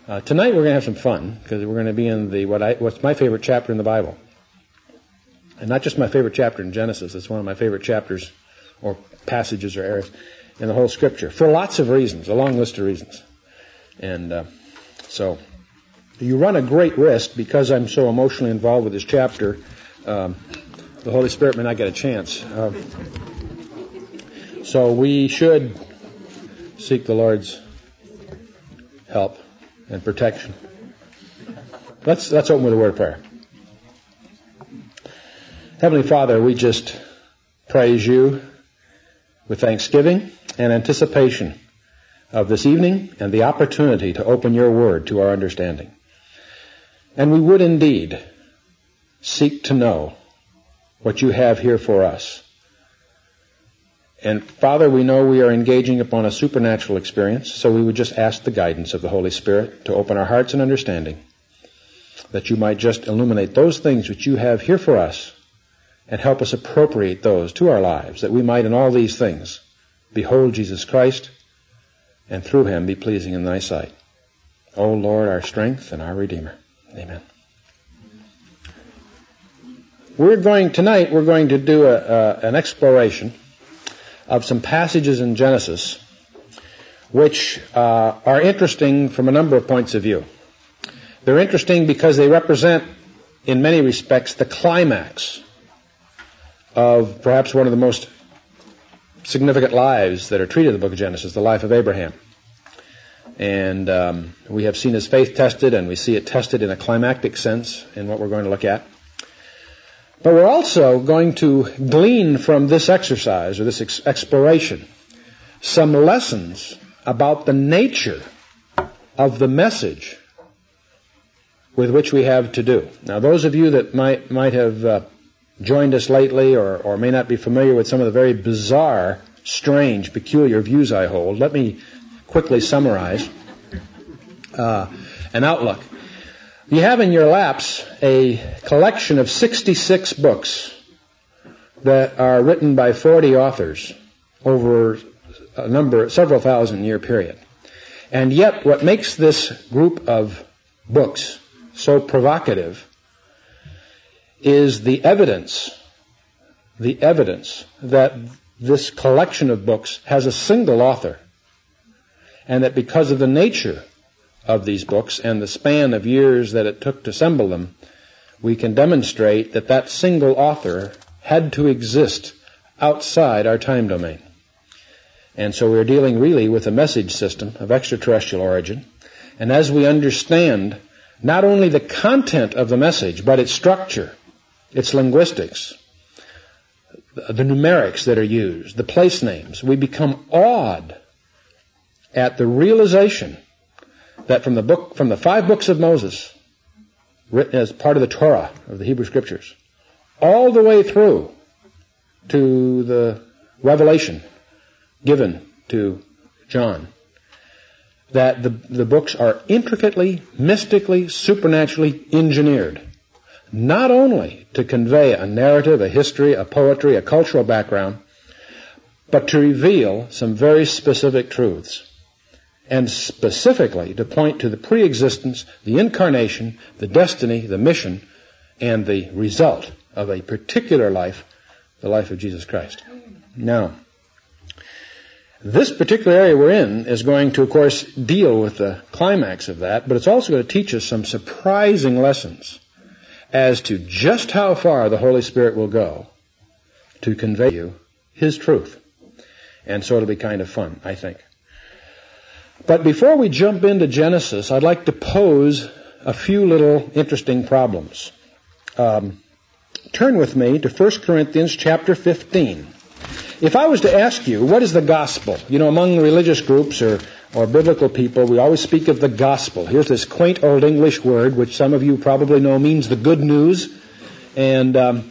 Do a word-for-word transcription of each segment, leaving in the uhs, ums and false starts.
Uh, tonight we're going to have some fun because we're going to be in the what I what's my favorite chapter in the Bible, and not just my favorite chapter in Genesis. It's one of my favorite chapters, or passages, or areas in the whole Scripture for lots of reasons, a long list of reasons. And uh, so you run a great risk because I'm so emotionally involved with this chapter. Um, the Holy Spirit may not get a chance. Uh, so we should seek the Lord's help and protection. Let's let's open with a word of prayer. Heavenly Father, we just praise you with thanksgiving and anticipation of this evening and the opportunity to open your word to our understanding. And we would indeed seek to know what you have here for us. And Father, we know we are engaging upon a supernatural experience, so we would just ask the guidance of the Holy Spirit to open our hearts and understanding, that you might just illuminate those things which you have here for us and help us appropriate those to our lives, that we might in all these things behold Jesus Christ and through him be pleasing in thy sight. O Lord, our strength and our Redeemer. Amen. We're going, tonight we're going to do a, a, an exploration of some passages in Genesis which uh, are interesting from a number of points of view. They're interesting because they represent, in many respects, the climax of perhaps one of the most significant lives that are treated in the book of Genesis, the life of Abraham. And um, we have seen his faith tested, and we see it tested in a climactic sense in what we're going to look at. But we're also going to glean from this exercise, or this ex- exploration, some lessons about the nature of the message with which we have to do. Now, those of you that might might have uh, joined us lately or, or may not be familiar with some of the very bizarre, strange, peculiar views I hold, let me quickly summarize uh, an outlook. You have in your laps a collection of sixty-six books that are written by forty authors over a number, several thousand year period. And yet what makes this group of books so provocative is the evidence, the evidence that this collection of books has a single author, and that because of the nature of these books and the span of years that it took to assemble them, we can demonstrate that that single author had to exist outside our time domain. And so we're dealing really with a message system of extraterrestrial origin. And as we understand not only the content of the message, but its structure, its linguistics, the numerics that are used, the place names, we become awed at the realization that from the book, from the five books of Moses, written as part of the Torah of the Hebrew Scriptures, all the way through to the revelation given to John, that the, the books are intricately, mystically, supernaturally engineered, not only to convey a narrative, a history, a poetry, a cultural background, but to reveal some very specific truths, and specifically to point to the pre-existence, the incarnation, the destiny, the mission, and the result of a particular life, the life of Jesus Christ. Now, this particular area we're in is going to, of course, deal with the climax of that, but it's also going to teach us some surprising lessons as to just how far the Holy Spirit will go to convey you His truth. And so it'll be kind of fun, I think. But before we jump into Genesis, I'd like to pose a few little interesting problems. Um, turn with me to First Corinthians chapter fifteen. If I was to ask you, what is the gospel? You know, among religious groups or, or biblical people, we always speak of the gospel. Here's this quaint old English word, which some of you probably know means the good news. And um,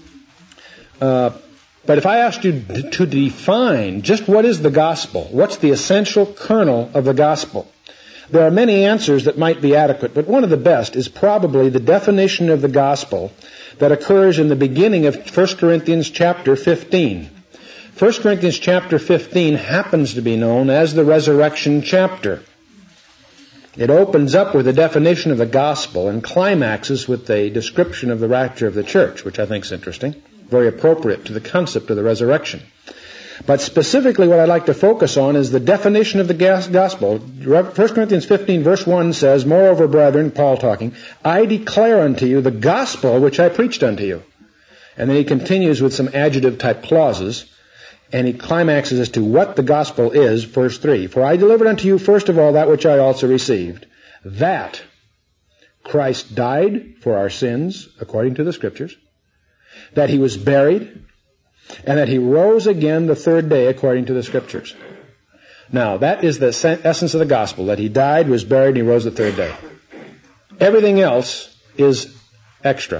uh, but if I asked you to define just what is the gospel, what's the essential kernel of the gospel, there are many answers that might be adequate, but one of the best is probably the definition of the gospel that occurs in the beginning of First Corinthians chapter fifteen. First Corinthians chapter fifteen happens to be known as the resurrection chapter. It opens up with a definition of the gospel and climaxes with a description of the rapture of the church, which I think is interesting, very appropriate to the concept of the resurrection. But specifically what I'd like to focus on is the definition of the gospel. First Corinthians fifteen verse one says, "Moreover, brethren," Paul talking, "I declare unto you the gospel which I preached unto you." And then he continues with some adjective-type clauses, and he climaxes as to what the gospel is, verse three. "For I delivered unto you first of all that which I also received, that Christ died for our sins, according to the Scriptures, that he was buried, and that he rose again the third day according to the Scriptures." Now, that is the essence of the gospel, that he died, was buried, and he rose the third day. Everything else is extra.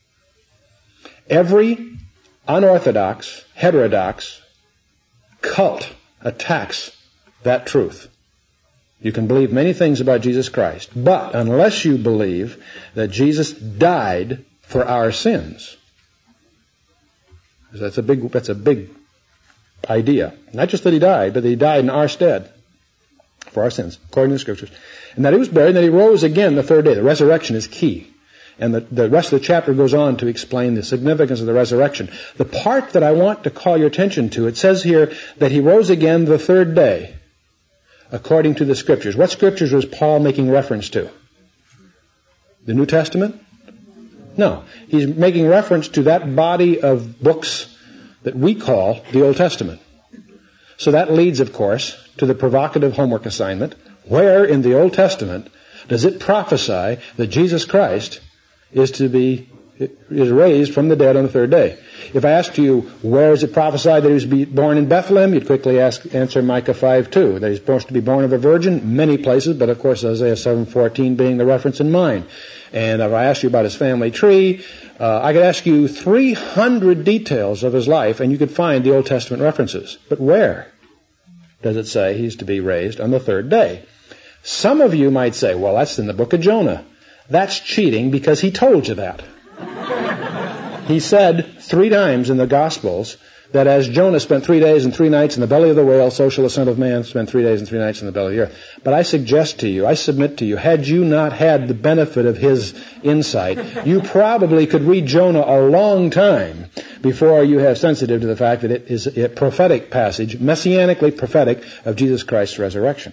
Every unorthodox, heterodox cult attacks that truth. You can believe many things about Jesus Christ, but unless you believe that Jesus died for our sins, That's a big, that's a big idea. Not just that he died, but that he died in our stead for our sins, according to the Scriptures. And that he was buried, and that he rose again the third day. The resurrection is key. And the, the rest of the chapter goes on to explain the significance of the resurrection. The part that I want to call your attention to, it says here that he rose again the third day, according to the Scriptures. What Scriptures was Paul making reference to? The New Testament? No, he's making reference to that body of books that we call the Old Testament. So that leads, of course, to the provocative homework assignment. Where in the Old Testament does it prophesy that Jesus Christ is to be is raised from the dead on the third day? If I asked you, where is it prophesied that he was be born in Bethlehem, you'd quickly ask, answer Micah five two, that he's supposed to be born of a virgin, many places, but of course Isaiah seven fourteen being the reference in mind. And if I asked you about his family tree, uh, I could ask you three hundred details of his life, and you could find the Old Testament references. But where does it say he's to be raised on the third day? Some of you might say, well, that's in the book of Jonah. That's cheating because he told you that. He said three times in the Gospels that as Jonah spent three days and three nights in the belly of the whale, so shall the Son of Man spend three days and three nights in the belly of the earth. But I suggest to you, I submit to you, had you not had the benefit of his insight, you probably could read Jonah a long time before you have sensitive to the fact that it is a prophetic passage, messianically prophetic, of Jesus Christ's resurrection.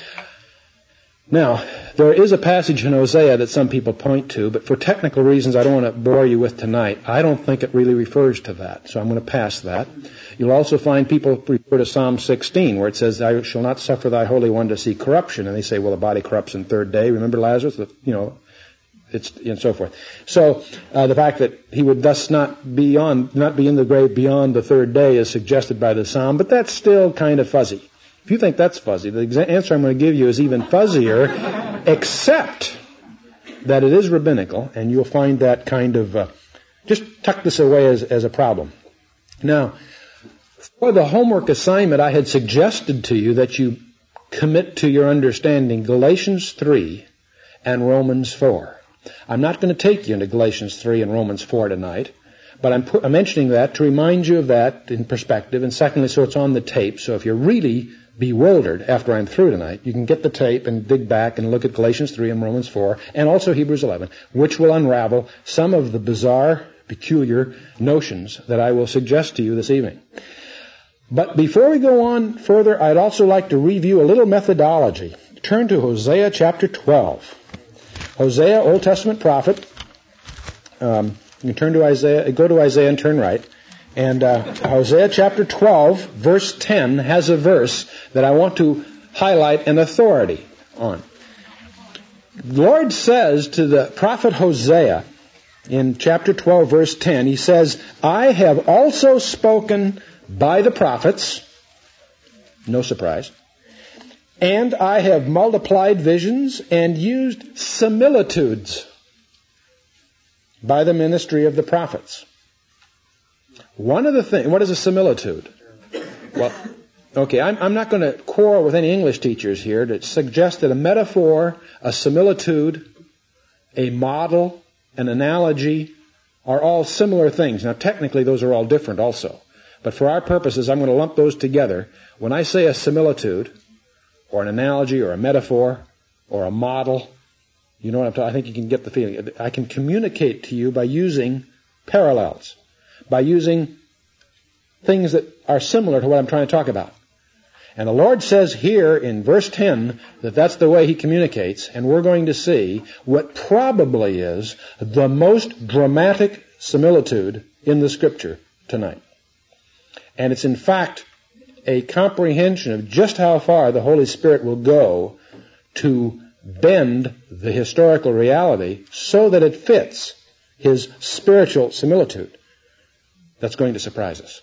Now, there is a passage in Hosea that some people point to, but for technical reasons I don't want to bore you with tonight. I don't think it really refers to that, so I'm going to pass that. You'll also find people refer to Psalm sixteen, where it says, I shall not suffer thy Holy One to see corruption. And they say, well, the body corrupts in the third day. Remember Lazarus? You know, it's, and so forth. So, uh, the fact that he would thus not be on, not be in the grave beyond the third day is suggested by the Psalm, but that's still kind of fuzzy. If you think that's fuzzy, the answer I'm going to give you is even fuzzier, except that it is rabbinical, and you'll find that kind of, uh, just tuck this away as, as a problem. Now, for the homework assignment, I had suggested to you that you commit to your understanding Galatians three and Romans four. I'm not going to take you into Galatians three and Romans four tonight. But I'm, put, I'm mentioning that to remind you of that in perspective, and secondly, so it's on the tape. So if you're really bewildered after I'm through tonight, you can get the tape and dig back and look at Galatians three and Romans four, and also Hebrews eleven, which will unravel some of the bizarre, peculiar notions that I will suggest to you this evening. But before we go on further, I'd also like to review a little methodology. Turn to Hosea chapter twelve. Hosea, Old Testament prophet. Um, You turn to Isaiah, go to Isaiah and turn right. And uh, Hosea chapter twelve, verse ten, has a verse that I want to highlight an authority on. The Lord says to the prophet Hosea in chapter twelve, verse ten, he says, I have also spoken by the prophets, no surprise, and I have multiplied visions and used similitudes by the ministry of the prophets. One of the things, what is a similitude? Well, okay, I'm, I'm not going to quarrel with any English teachers here to suggest that a metaphor, a similitude, a model, an analogy are all similar things. Now, technically, those are all different also. But for our purposes, I'm going to lump those together. When I say a similitude, or an analogy, or a metaphor, or a model. You know what I'm talking? I think you can get the feeling. I can communicate to you by using parallels, by using things that are similar to what I'm trying to talk about. And the Lord says here in verse ten that that's the way He communicates, and we're going to see what probably is the most dramatic similitude in the Scripture tonight. And it's in fact a comprehension of just how far the Holy Spirit will go to bend the historical reality so that it fits His spiritual similitude. That's going to surprise us.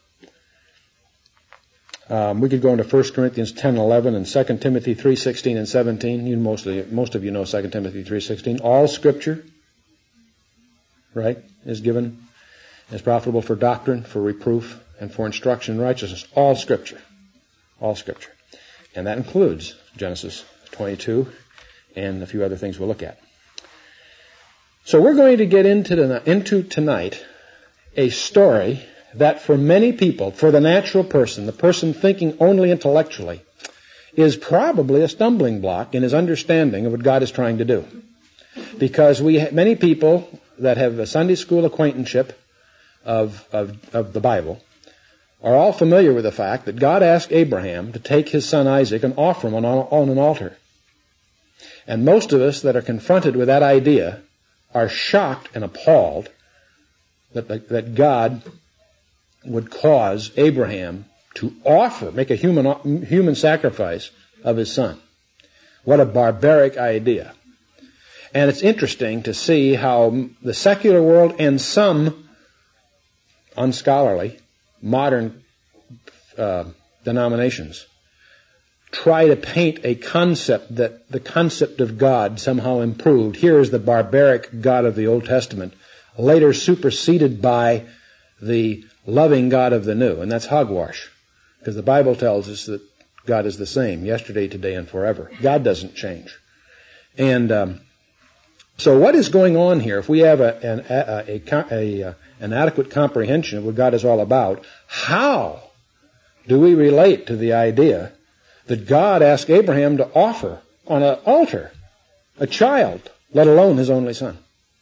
Um, we could go into First Corinthians ten eleven and Second Timothy three sixteen and seventeen. You mostly, most of you know Second Timothy three sixteen. All Scripture, right, is given as profitable for doctrine, for reproof, and for instruction in righteousness. All Scripture. All Scripture. And that includes Genesis twenty-two and a few other things we'll look at. So we're going to get into, the, into tonight a story that for many people, for the natural person, the person thinking only intellectually, is probably a stumbling block in his understanding of what God is trying to do. Because we many people that have a Sunday school acquaintanceship of, of, of the Bible are all familiar with the fact that God asked Abraham to take his son Isaac and offer him on, on an altar. And most of us that are confronted with that idea are shocked and appalled that, that God would cause Abraham to offer, make a human, human sacrifice of his son. What a barbaric idea. And it's interesting to see how the secular world and some unscholarly modern uh, denominations try to paint a concept that the concept of God somehow improved. Here is the barbaric God of the Old Testament, later superseded by the loving God of the New, and that's hogwash, because the Bible tells us that God is the same, yesterday, today, and forever. God doesn't change. And um, so what is going on here, if we have a, an, a, a, a, an adequate comprehension of what God is all about, how do we relate to the idea that God asked Abraham to offer on an altar a child, let alone his only son?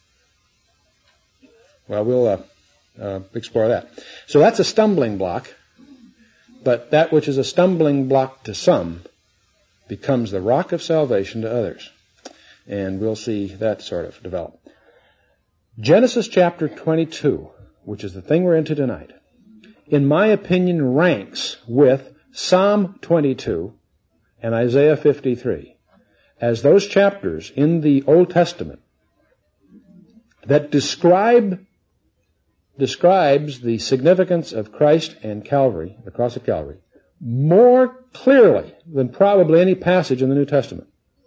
Well, we'll uh, uh, explore that. So that's a stumbling block, but that which is a stumbling block to some becomes the rock of salvation to others. And we'll see that sort of develop. Genesis chapter twenty-two, which is the thing we're into tonight, in my opinion ranks with Psalm twenty-two and Isaiah fifty-three as those chapters in the Old Testament that describe describes the significance of Christ and Calvary, the cross of Calvary, more clearly than probably any passage in the New Testament.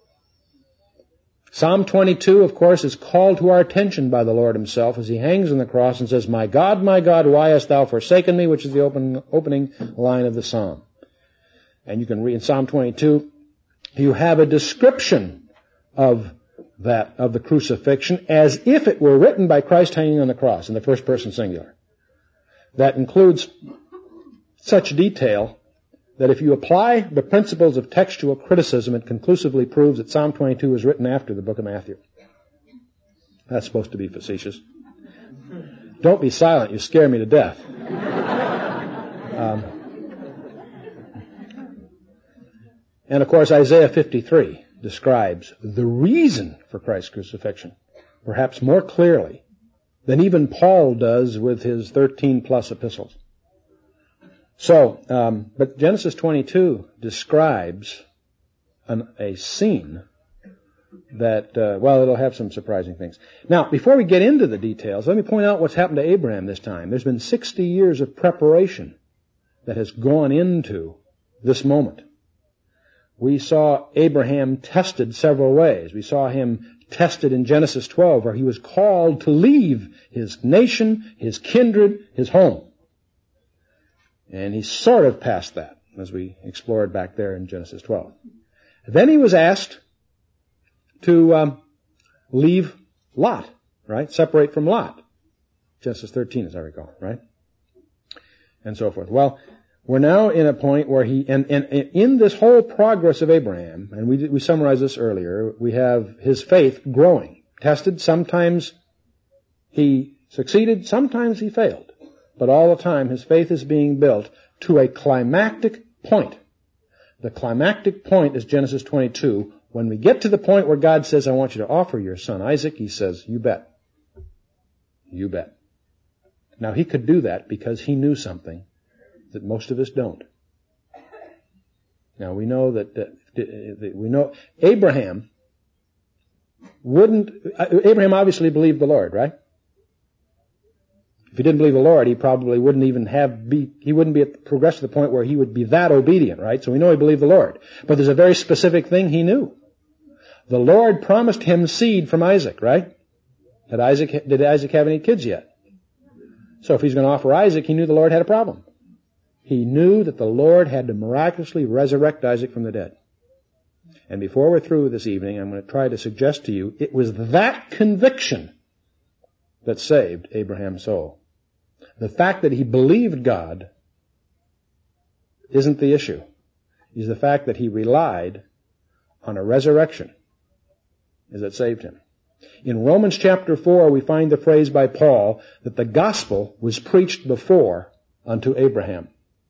Psalm twenty-two, of course, is called to our attention by the Lord Himself as He hangs on the cross and says, "My God, my God, why hast thou forsaken me?" which is the open, opening line of the psalm. And you can read in Psalm twenty-two, you have a description of that, of the crucifixion, as if it were written by Christ hanging on the cross in the first person singular. That includes such detail that if you apply the principles of textual criticism, it conclusively proves that Psalm twenty-two was written after the book of Matthew. That's supposed to be facetious. Don't be silent, you scare me to death. Um, and of course, Isaiah fifty-three describes the reason for Christ's crucifixion, perhaps more clearly than even Paul does with his thirteen plus epistles. So, um, but Genesis twenty-two describes an, a scene that, uh, well, it'll have some surprising things. Now, before we get into the details, let me point out what's happened to Abraham this time. There's been sixty years of preparation that has gone into this moment. We saw Abraham tested several ways. We saw him tested in Genesis twelve, where he was called to leave his nation, his kindred, his home. And he sort of passed that, as we explored back there in Genesis twelve. Then he was asked to um, leave Lot, right? Separate from Lot. Genesis thirteen, as I recall, right? And so forth. Well, We're now in a point where he, and, and, and in this whole progress of Abraham, and we, we summarized this earlier, we have his faith growing. Tested, sometimes he succeeded, sometimes he failed. But all the time his faith is being built to a climactic point. The climactic point is Genesis twenty-two. When we get to the point where God says, I want you to offer your son Isaac, he says, you bet. You bet. Now he could do that because he knew something that most of us don't. Now we know that, that, that we know Abraham wouldn't, Abraham obviously believed the Lord, right? If he didn't believe the Lord, he probably wouldn't even have be, he wouldn't be at, progress to the point where he would be that obedient, right? So we know he believed the Lord. But there's a very specific thing he knew. The Lord promised him seed from Isaac, right? Had Isaac, did Isaac have any kids yet? So if he's going to offer Isaac, he knew the Lord had a problem. He knew that the Lord had to miraculously resurrect Isaac from the dead. And before we're through this evening, I'm going to try to suggest to you, it was that conviction that saved Abraham's soul. The fact that he believed God isn't the issue. It's the fact that he relied on a resurrection is that saved him. In Romans chapter four, we find the phrase by Paul that the gospel was preached before unto Abraham.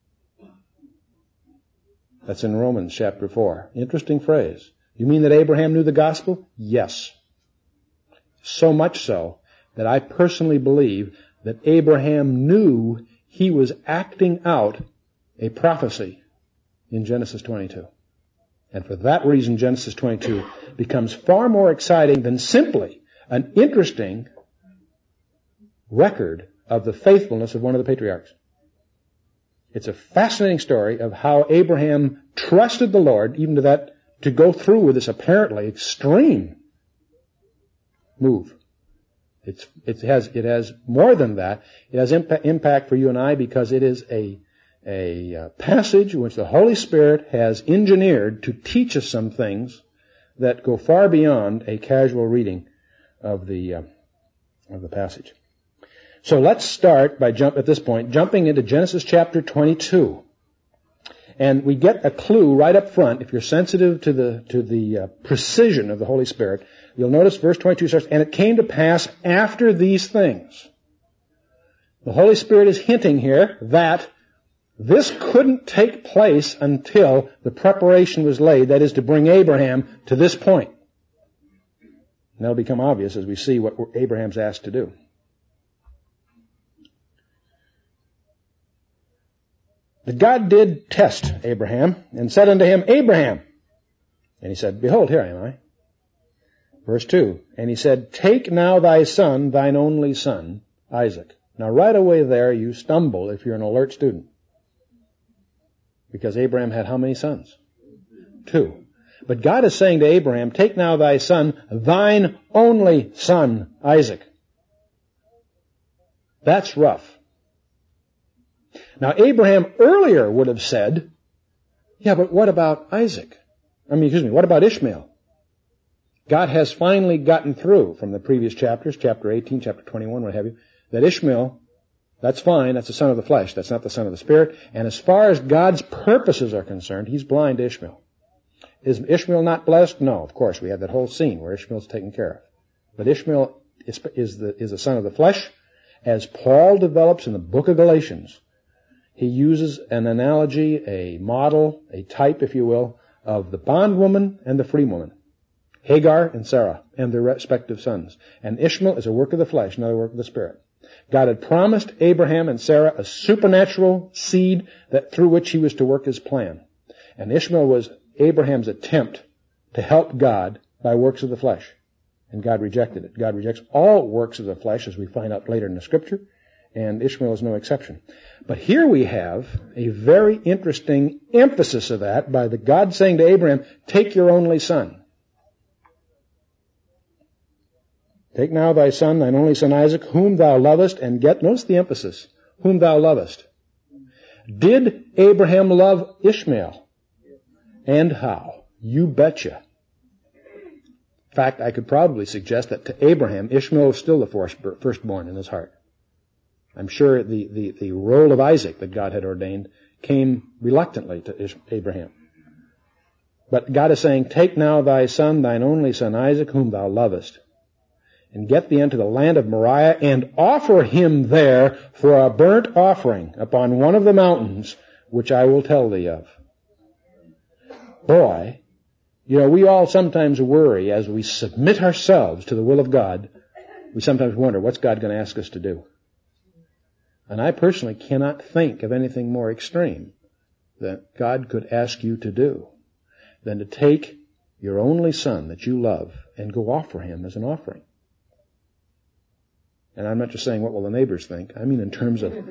That's in Romans chapter four. Interesting phrase. You mean that Abraham knew the gospel? Yes. So much so that I personally believe that Abraham knew he was acting out a prophecy in Genesis twenty-two. And for that reason, Genesis twenty-two becomes far more exciting than simply an interesting record of the faithfulness of one of the patriarchs. It's a fascinating story of how Abraham trusted the Lord, even to that, to go through with this apparently extreme move. It's, it has, it has more than that. It has impa- impact for you and I because it is a, a uh, passage in which the Holy Spirit has engineered to teach us some things that go far beyond a casual reading of the, uh, of the passage. So let's start by jump at this point, jumping into Genesis chapter twenty-two. And we get a clue right up front. If you're sensitive to the, to the uh, precision of the Holy Spirit, you'll notice verse twenty-two starts, and it came to pass after these things. The Holy Spirit is hinting here that this couldn't take place until the preparation was laid, that is to bring Abraham to this point. And that'll become obvious as we see what Abraham's asked to do. But God did test Abraham and said unto him, Abraham. And he said, Behold, here am I. Verse two, and he said, Take now thy son, thine only son, Isaac. Now right away there you stumble if you're an alert student. Because Abraham had how many sons? Two. But God is saying to Abraham, Take now thy son, thine only son, Isaac. That's rough. Now Abraham earlier would have said, yeah, but what about Isaac? I mean, excuse me, what about Ishmael? God has finally gotten through from the previous chapters, chapter eighteen, chapter twenty-one, what have you, that Ishmael, that's fine, that's the son of the flesh, that's not the son of the spirit. And as far as God's purposes are concerned, he's blind to Ishmael. Is Ishmael not blessed? No, of course, we have that whole scene where Ishmael's taken care of. But Ishmael is, is the, is the son of the flesh. As Paul develops in the book of Galatians, he uses an analogy, a model, a type, if you will, of the bondwoman and the free woman. Hagar and Sarah and their respective sons. And Ishmael is a work of the flesh, not a work of the spirit. God had promised Abraham and Sarah a supernatural seed that through which he was to work his plan. And Ishmael was Abraham's attempt to help God by works of the flesh. And God rejected it. God rejects all works of the flesh, as we find out later in the scripture. And Ishmael is no exception. But here we have a very interesting emphasis of that by the God saying to Abraham, Take your only son. Take now thy son, thine only son Isaac, whom thou lovest, and get, notice the emphasis, whom thou lovest. Did Abraham love Ishmael? And how? You betcha. In fact, I could probably suggest that to Abraham, Ishmael was still the firstborn in his heart. I'm sure the, the, the role of Isaac that God had ordained came reluctantly to Abraham. But God is saying, take now thy son, thine only son Isaac, whom thou lovest, and get thee unto the land of Moriah, and offer him there for a burnt offering upon one of the mountains, which I will tell thee of. Boy, you know, we all sometimes worry as we submit ourselves to the will of God. We sometimes wonder, what's God going to ask us to do? And I personally cannot think of anything more extreme that God could ask you to do than to take your only son that you love and go offer him as an offering. And I'm not just saying, what will the neighbors think? I mean in terms of...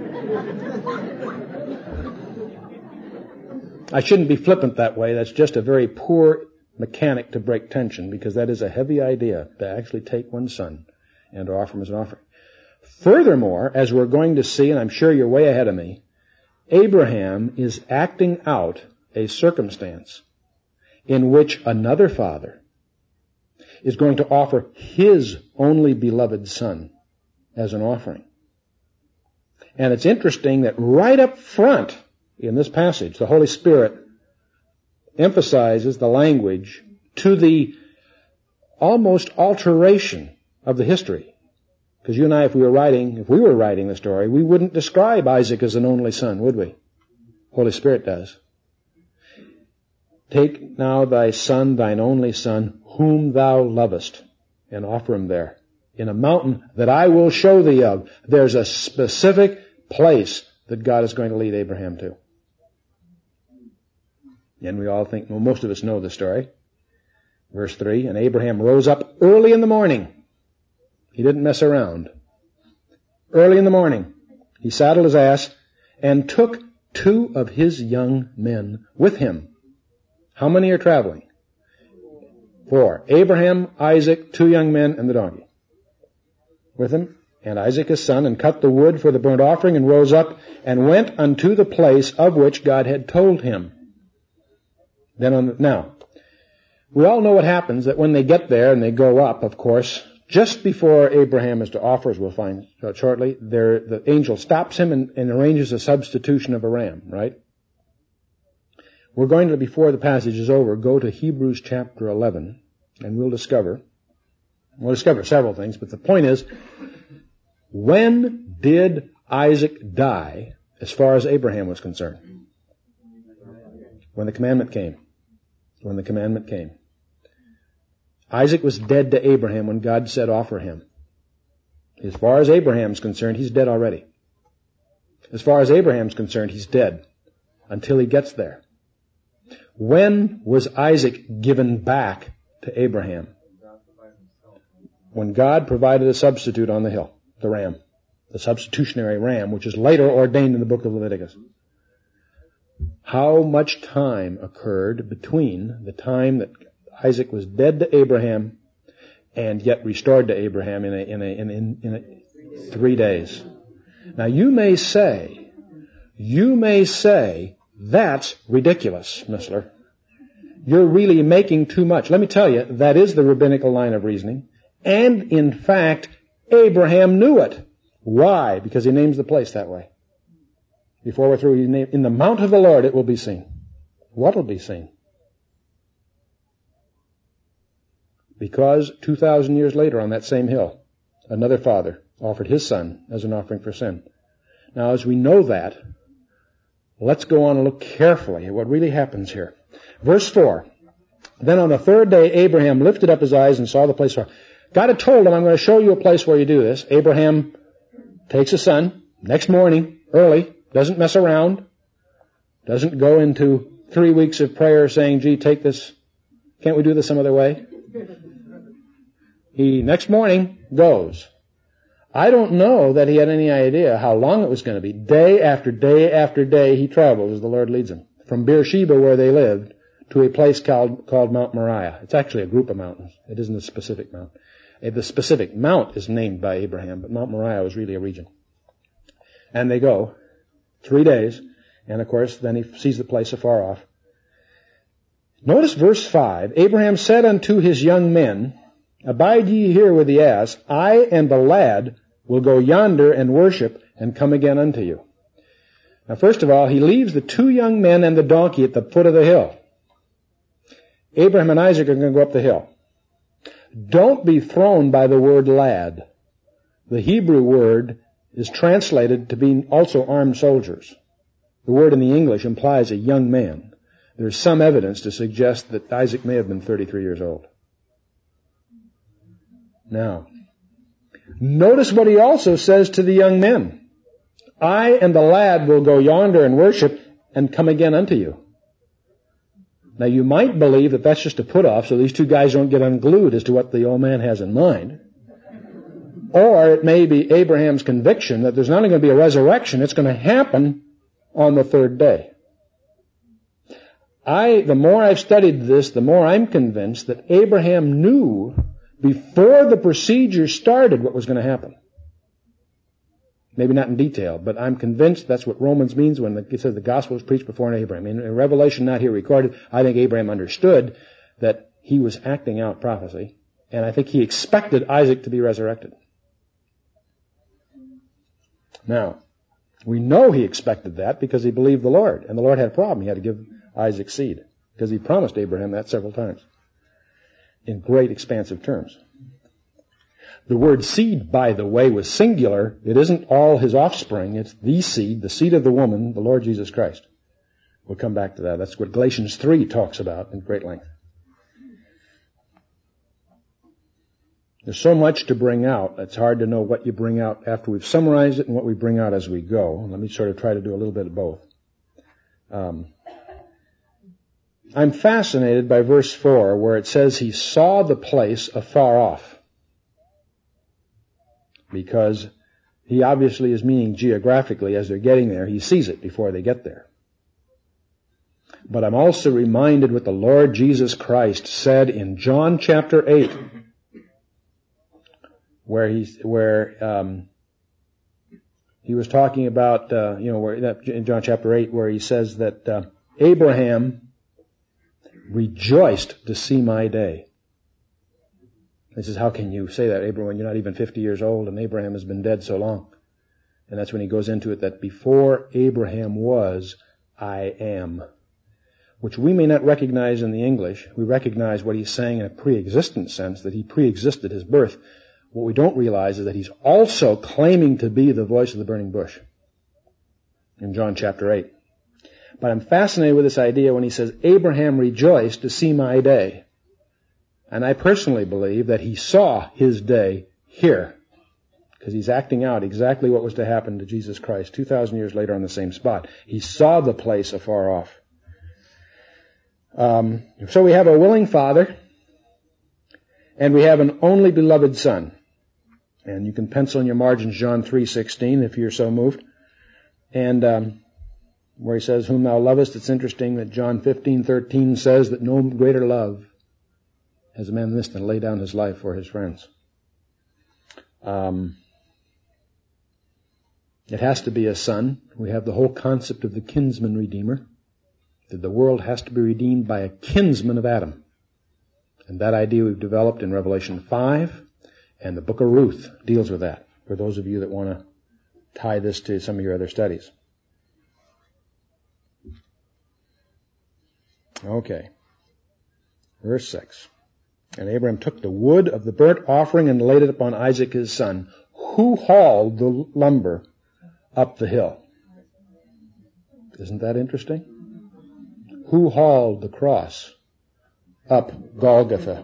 I shouldn't be flippant that way. That's just a very poor mechanic to break tension, because that is a heavy idea, to actually take one's son and to offer him as an offering. Furthermore, as we're going to see, and I'm sure you're way ahead of me, Abraham is acting out a circumstance in which another father is going to offer his only beloved son as an offering. And it's interesting that right up front in this passage, the Holy Spirit emphasizes the language to the almost alteration of the history. Because you and I, if we were writing, if we were writing the story, we wouldn't describe Isaac as an only son, would we? Holy Spirit does. Take now thy son, thine only son, whom thou lovest, and offer him there, in a mountain that I will show thee of. There's a specific place that God is going to lead Abraham to. And we all think, well, most of us know the story. Verse three, and Abraham rose up early in the morning. He didn't mess around. Early in the morning, he saddled his ass and took two of his young men with him. How many are traveling? Four. Abraham, Isaac, two young men, and the donkey with him, and Isaac his son, and cut the wood for the burnt offering, and rose up and went unto the place of which God had told him. Then on the, now, we all know what happens, that when they get there and they go up, of course, just before Abraham is to offer, as we'll find shortly, there, the angel stops him and, and arranges a substitution of a ram, right? We're going to, before the passage is over, go to Hebrews chapter eleven, and we'll discover, we'll discover several things, but the point is, when did Isaac die as far as Abraham was concerned? When the commandment came. When the commandment came. Isaac was dead to Abraham when God said offer him. As far as Abraham's concerned, he's dead already. As far as Abraham's concerned, he's dead until he gets there. When was Isaac given back to Abraham? When God provided a substitute on the hill, the ram, the substitutionary ram, which is later ordained in the book of Leviticus. How much time occurred between the time that Isaac was dead to Abraham and yet restored to Abraham in a, in a, in, in, in a, three days? Now you may say, you may say, that's ridiculous, Missler. You're really making too much. Let me tell you, that is the rabbinical line of reasoning. And in fact, Abraham knew it. Why? Because he names the place that way. Before we're through, he named, in the mount of the Lord it will be seen. What will be seen? Because two thousand years later on that same hill, another father offered his son as an offering for sin. Now, as we know that, let's go on and look carefully at what really happens here. Verse four. Then on the third day, Abraham lifted up his eyes and saw the place where God had told him, I'm going to show you a place where you do this. Abraham takes his son next morning, early, doesn't mess around, doesn't go into three weeks of prayer saying, gee, take this, can't we do this some other way? He, next morning, goes. I don't know that he had any idea how long it was going to be. Day after day after day he travels as the Lord leads him. From Beersheba, where they lived, to a place called, called Mount Moriah. It's actually a group of mountains. It isn't a specific mount. The specific mount is named by Abraham, but Mount Moriah was really a region. And they go three days, and of course then he sees the place afar off. Notice verse five. Abraham said unto his young men, abide ye here with the ass, I and the lad will go yonder and worship and come again unto you. Now, first of all, he leaves the two young men and the donkey at the foot of the hill. Abraham and Isaac are going to go up the hill. Don't be thrown by the word lad. The Hebrew word is translated to be also armed soldiers. The word in the English implies a young man. There's some evidence to suggest that Isaac may have been thirty-three years old. Now, notice what he also says to the young men. I and the lad will go yonder and worship and come again unto you. Now, you might believe that that's just a put-off so these two guys don't get unglued as to what the old man has in mind. Or it may be Abraham's conviction that there's not only going to be a resurrection, it's going to happen on the third day. I, the more I've studied this, the more I'm convinced that Abraham knew before the procedure started what was going to happen. Maybe not in detail, but I'm convinced that's what Romans means when it says the gospel was preached before Abraham. In, in Revelation, not here recorded, I think Abraham understood that he was acting out prophecy, and I think he expected Isaac to be resurrected. Now, we know he expected that because he believed the Lord, and the Lord had a problem. He had to give Isaac seed because he promised Abraham that several times in great expansive terms. The word seed, by the way, was singular. It isn't all his offspring. It's the seed, the seed of the woman, the Lord Jesus Christ. We'll come back to that. That's what Galatians three talks about in great length. There's so much to bring out. It's hard to know what you bring out after we've summarized it and what we bring out as we go. Let me sort of try to do a little bit of both. Um, I'm fascinated by verse four where it says he saw the place afar off. Because he obviously is meaning geographically as they're getting there. He sees it before they get there. But I'm also reminded what the Lord Jesus Christ said in John chapter eight, where he where um, he was talking about uh, you know where in John chapter eight where he says that uh, Abraham rejoiced to see my day. He says, how can you say that, Abraham, when you're not even fifty years old and Abraham has been dead so long? And that's when he goes into it that before Abraham was, I am. Which we may not recognize in the English. We recognize what he's saying in a pre-existent sense, that he pre-existed his birth. What we don't realize is that he's also claiming to be the voice of the burning bush in John chapter eight. But I'm fascinated with this idea when he says, Abraham rejoiced to see my day. And I personally believe that he saw his day here, because he's acting out exactly what was to happen to Jesus Christ two thousand years later on the same spot. He saw the place afar off. Um, so we have a willing father, and we have an only beloved son. And you can pencil in your margins John three sixteen if you're so moved. And um, where he says, whom thou lovest, it's interesting that John fifteen thirteen says that no greater love has a man this than lay down his life for his friends. Um, it has to be a son. We have the whole concept of the kinsman redeemer, that the world has to be redeemed by a kinsman of Adam. And that idea we've developed in Revelation five, and the book of Ruth deals with that, for those of you that want to tie this to some of your other studies. Okay. Verse six. And Abraham took the wood of the burnt offering and laid it upon Isaac his son, who hauled the lumber up the hill. Isn't that interesting? Who hauled the cross up Golgotha?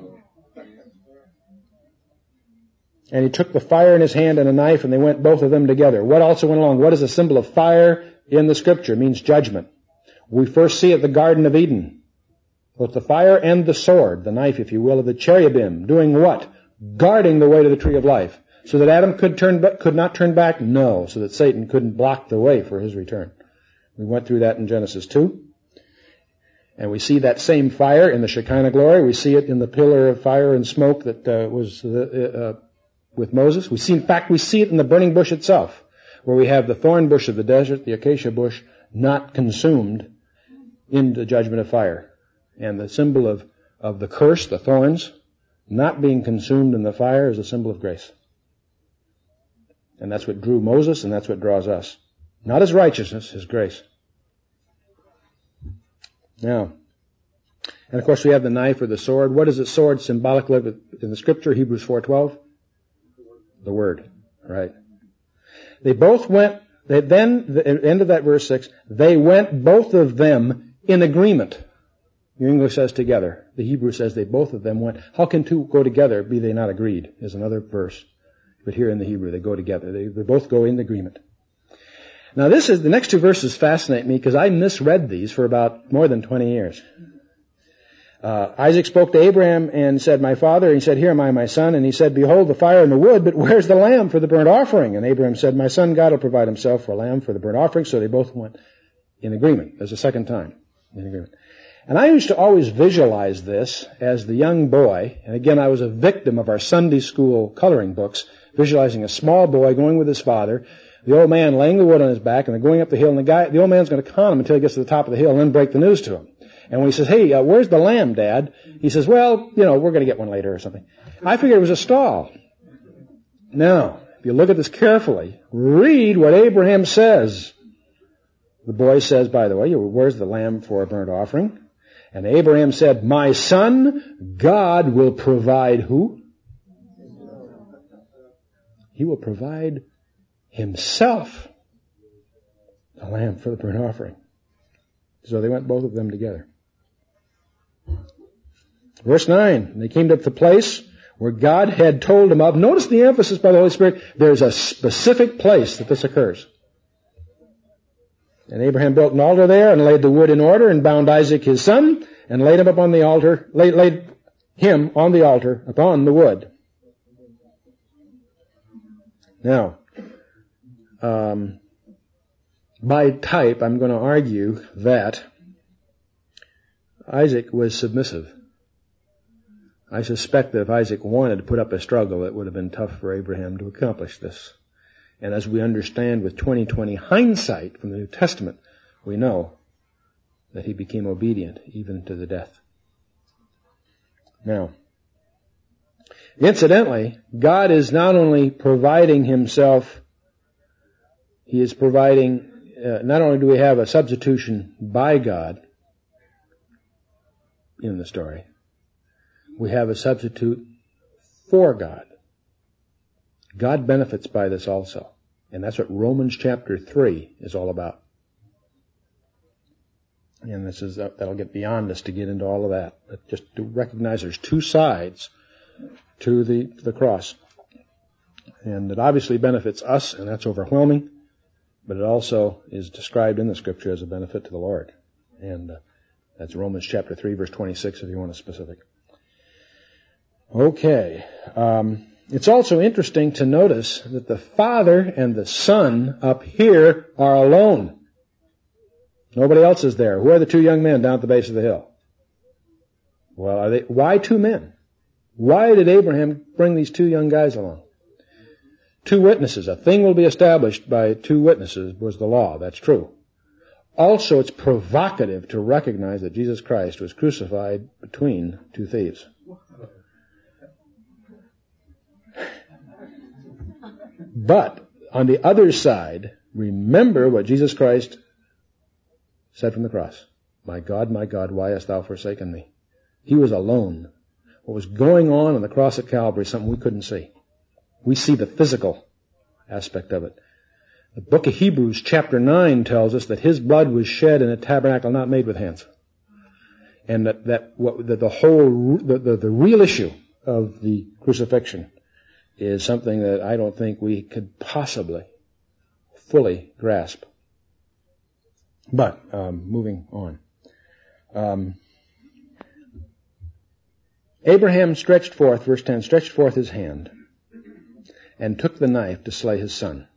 And he took the fire in his hand and a knife, and they went both of them together. What also went along? What is a symbol of fire in the Scripture? It means judgment. We first see it in the Garden of Eden. Both the fire and the sword, the knife, if you will, of the cherubim, doing what? Guarding the way to the tree of life. So that Adam could turn, could not turn back? No. So that Satan couldn't block the way for his return. We went through that in Genesis two. And we see that same fire in the Shekinah glory. We see it in the pillar of fire and smoke that uh, was uh, uh, with Moses. We see, in fact, we see it in the burning bush itself, where we have the thorn bush of the desert, the acacia bush, not consumed in the judgment of fire. And the symbol of, of the curse, the thorns, not being consumed in the fire is a symbol of grace. And that's what drew Moses, and that's what draws us. Not his righteousness, his grace. Now, and of course we have the knife or the sword. What is the sword symbolically in the scripture? Hebrews four twelve? The word, right. They both went, they then, the end of that verse six, they went both of them in agreement. Your English says together. The Hebrew says they both of them went. How can two go together, be they not agreed? Is another verse. But here in the Hebrew, they go together. They, they both go in agreement. Now this is, the next two verses fascinate me because I misread these for about more than twenty years. Uh, Isaac spoke to Abraham and said, my father, and he said, here am I, my son. And he said, behold, the fire and the wood, but where's the lamb for the burnt offering? And Abraham said, my son, God will provide himself for a lamb for the burnt offering. So they both went in agreement. There's a second time in agreement. And I used to always visualize this as the young boy, and again I was a victim of our Sunday school coloring books, visualizing a small boy going with his father, the old man laying the wood on his back, and they're going up the hill, and the guy, the old man's going to con him until he gets to the top of the hill and then break the news to him. And when he says, hey, uh, where's the lamb, Dad? He says, well, you know, we're going to get one later or something. I figured it was a stall. Now, if you look at this carefully, read what Abraham says. The boy says, by the way, where's the lamb for a burnt offering? And Abraham said, my son, God will provide who? He will provide himself a lamb for the burnt offering. So they went both of them together. Verse nine, they came to the place where God had told them of. Notice the emphasis by the Holy Spirit. There's a specific place that this occurs. And Abraham built an altar there and laid the wood in order and bound Isaac his son and laid him upon the altar, laid, laid him on the altar upon the wood. Now, um, by type, I'm going to argue that Isaac was submissive. I suspect that if Isaac wanted to put up a struggle, it would have been tough for Abraham to accomplish this. And as we understand with twenty twenty hindsight from the New Testament, we know that he became obedient even to the death. Now, incidentally, God is not only providing himself, he is providing, uh, not only do we have a substitution by God in the story, we have a substitute for God. God benefits by this also. And that's what Romans chapter three is all about. And this is, that'll get beyond us to get into all of that. But just to recognize there's two sides to the, to the cross. And it obviously benefits us, and that's overwhelming. But it also is described in the scripture as a benefit to the Lord. And uh, that's Romans chapter three, verse twenty-six, if you want a specific. Okay. Um, it's also interesting to notice that the Father and the Son up here are alone. Nobody else is there. Who are the two young men down at the base of the hill? Well, are they, why two men? Why did Abraham bring these two young guys along? Two witnesses. A thing will be established by two witnesses was the law. That's true. Also, it's provocative to recognize that Jesus Christ was crucified between two thieves. But, on the other side, remember what Jesus Christ said from the cross. My God, my God, why hast thou forsaken me? He was alone. What was going on on the cross at Calvary is something we couldn't see. We see the physical aspect of it. The book of Hebrews chapter nine tells us that his blood was shed in a tabernacle not made with hands. And that, that, what, that the whole, the, the, the real issue of the crucifixion is something that I don't think we could possibly fully grasp. But, um, moving on. Um, Abraham stretched forth, verse ten, stretched forth his hand and took the knife to slay his son.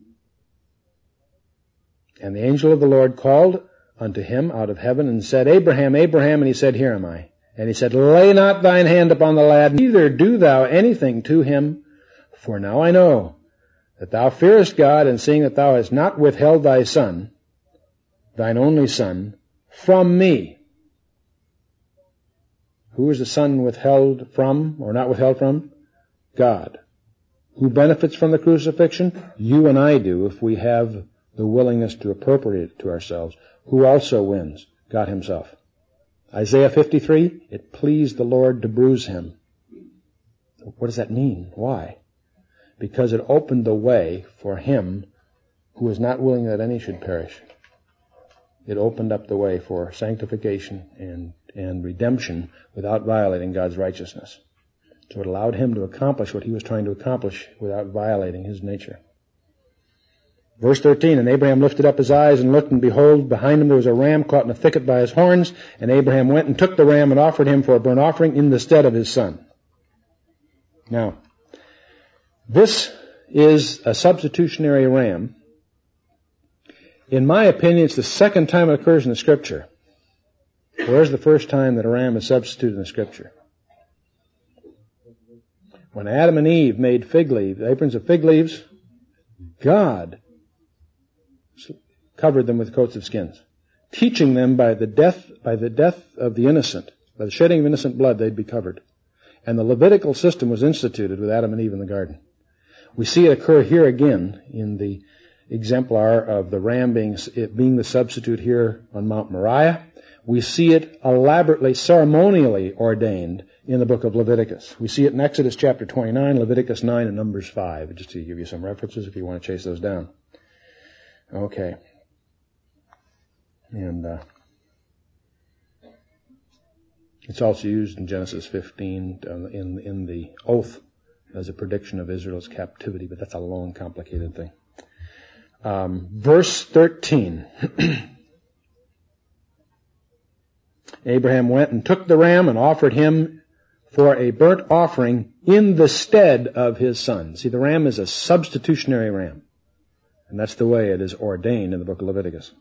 And the angel of the Lord called unto him out of heaven and said, Abraham, Abraham, and he said, Here am I. And he said, Lay not thine hand upon the lad, neither do thou anything to him, for now I know that thou fearest God, and seeing that thou hast not withheld thy son, thine only son, from me. Who is the son withheld from, or not withheld from? God. Who benefits from the crucifixion? You and I do, if we have the willingness to appropriate it to ourselves. Who also wins? God himself. Isaiah fifty-three, it pleased the Lord to bruise him. What does that mean? Why? Because it opened the way for him who is not willing that any should perish. It opened up the way for sanctification and, and redemption without violating God's righteousness. So it allowed him to accomplish what he was trying to accomplish without violating his nature. Verse thirteen, and Abraham lifted up his eyes and looked, and behold, behind him there was a ram caught in a thicket by his horns. And Abraham went and took the ram and offered him for a burnt offering in the stead of his son. Now, this is a substitutionary ram. In my opinion, it's the second time it occurs in the Scripture. Where's the first time that a ram is substituted in the Scripture? When Adam and Eve made fig leaves, aprons of fig leaves, God covered them with coats of skins, teaching them by the death, by the death of the innocent, by the shedding of innocent blood, they'd be covered. And the Levitical system was instituted with Adam and Eve in the garden. We see it occur here again in the exemplar of the ram being, it being the substitute here on Mount Moriah. We see it elaborately, ceremonially ordained in the book of Leviticus. We see it in Exodus chapter twenty-nine, Leviticus nine, and Numbers five, just to give you some references if you want to chase those down. Okay. And uh, it's also used in Genesis fifteen uh, in, in the oath as a prediction of Israel's captivity, but that's a long, complicated thing. Um, verse thirteen. Abraham went and took the ram and offered him for a burnt offering in the stead of his son. See, the ram is a substitutionary ram. And that's the way it is ordained in the book of Leviticus.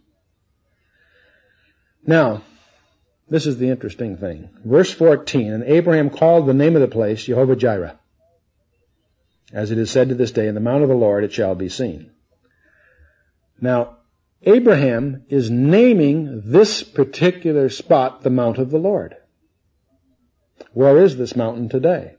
Now, this is the interesting thing. Verse fourteen, and Abraham called the name of the place Jehovah-Jireh. As it is said to this day, in the mount of the Lord it shall be seen. Now, Abraham is naming this particular spot the Mount of the Lord. Where is this mountain today?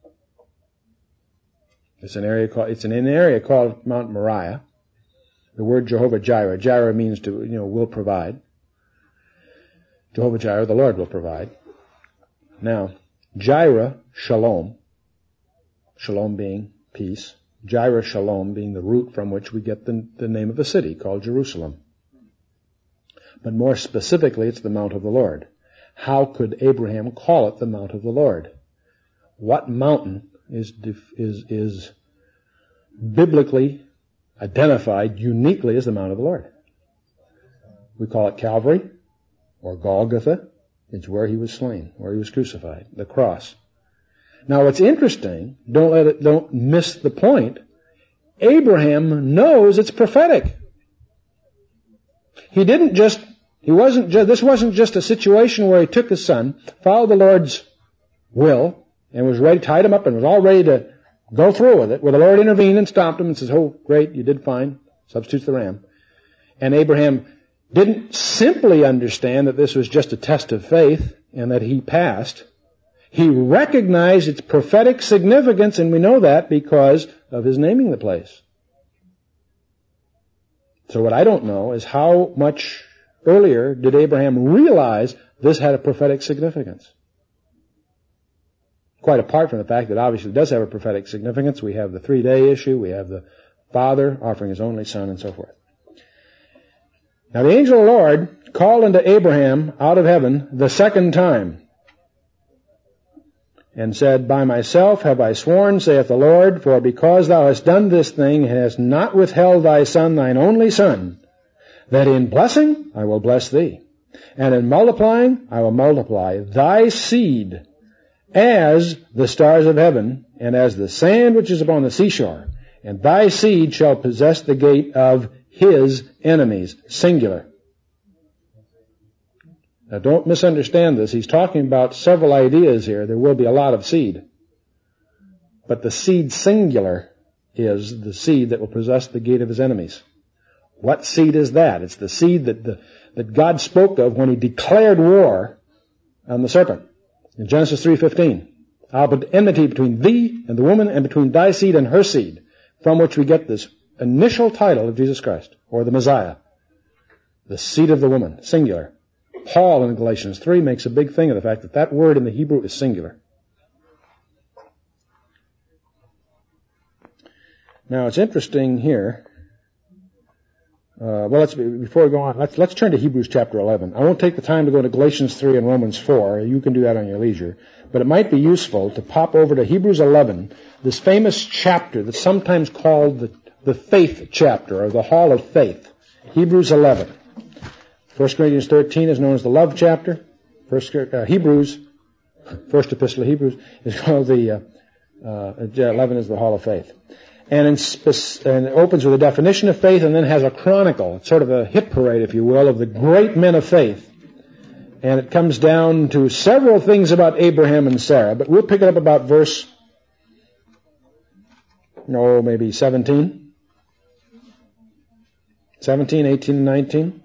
It's an area called, it's in an area called Mount Moriah. The word Jehovah-Jireh, Jireh means to, you know, will provide. Jehovah-Jireh, the Lord will provide. Now, Jireh, shalom, shalom being peace, Jireh Shalom being the root from which we get the, the name of a city called Jerusalem. But more specifically, it's the Mount of the Lord. How could Abraham call it the Mount of the Lord? What mountain is is is biblically identified uniquely as the Mount of the Lord? We call it Calvary or Golgotha. It's where he was slain, where he was crucified, the cross. Now, what's interesting, don't let it, don't miss the point. Abraham knows it's prophetic. He didn't just, he wasn't just, this wasn't just a situation where he took his son, followed the Lord's will, and was ready, tied him up and was all ready to go through with it, where the Lord intervened and stopped him and says, oh, great, you did fine, substitutes the ram. And Abraham didn't simply understand that this was just a test of faith and that he passed. He recognized its prophetic significance, and we know that because of his naming the place. So what I don't know is how much earlier did Abraham realize this had a prophetic significance? Quite apart from the fact that obviously it does have a prophetic significance. We have the three-day issue, we have the father offering his only son, and so forth. Now the angel of the Lord called unto Abraham out of heaven the second time, and said, by myself have I sworn, saith the Lord, for because thou hast done this thing, and hast not withheld thy son, thine only son, that in blessing I will bless thee, and in multiplying I will multiply thy seed as the stars of heaven, and as the sand which is upon the seashore, and thy seed shall possess the gate of his enemies. Singular. Now don't misunderstand this. He's talking about several ideas here. There will be a lot of seed. But the seed singular is the seed that will possess the gate of his enemies. What seed is that? It's the seed that the, that God spoke of when he declared war on the serpent. In Genesis three fifteen. I'll put enmity between thee and the woman, and between thy seed and her seed, from which we get this initial title of Jesus Christ, or the Messiah. The seed of the woman, singular. Paul in Galatians three makes a big thing of the fact that that word in the Hebrew is singular. Now it's interesting here. Uh, well, let's, before we go on, let's, let's turn to Hebrews chapter eleven. I won't take the time to go to Galatians three and Romans four. You can do that on your leisure. But it might be useful to pop over to Hebrews eleven, this famous chapter that's sometimes called the, the faith chapter, or the hall of faith. Hebrews eleven. First Corinthians thirteen is known as the love chapter. First, uh, Hebrews, first epistle of Hebrews, is called the, uh, uh, eleven is the hall of faith. And, in spe- and it opens with a definition of faith and then has a chronicle. It's sort of a hit parade, if you will, of the great men of faith. And it comes down to several things about Abraham and Sarah. But we'll pick it up about verse, no, maybe seventeen. seventeen, eighteen, and nineteen.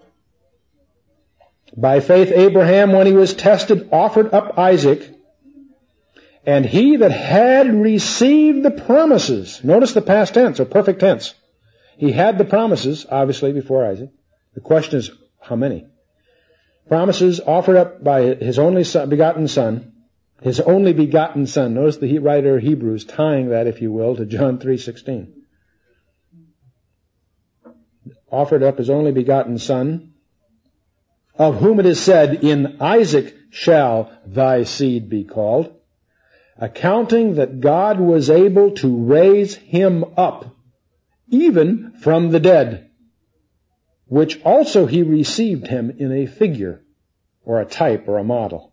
By faith Abraham, when he was tested, offered up Isaac. And he that had received the promises, notice the past tense or perfect tense. He had the promises, obviously, before Isaac. The question is, how many? Promises offered up by his only son, begotten son, his only begotten son. Notice the writer of Hebrews tying that, if you will, to John three sixteen. Offered up his only begotten son, of whom it is said, in Isaac shall thy seed be called, accounting that God was able to raise him up, even from the dead, which also he received him in a figure, or a type, or a model.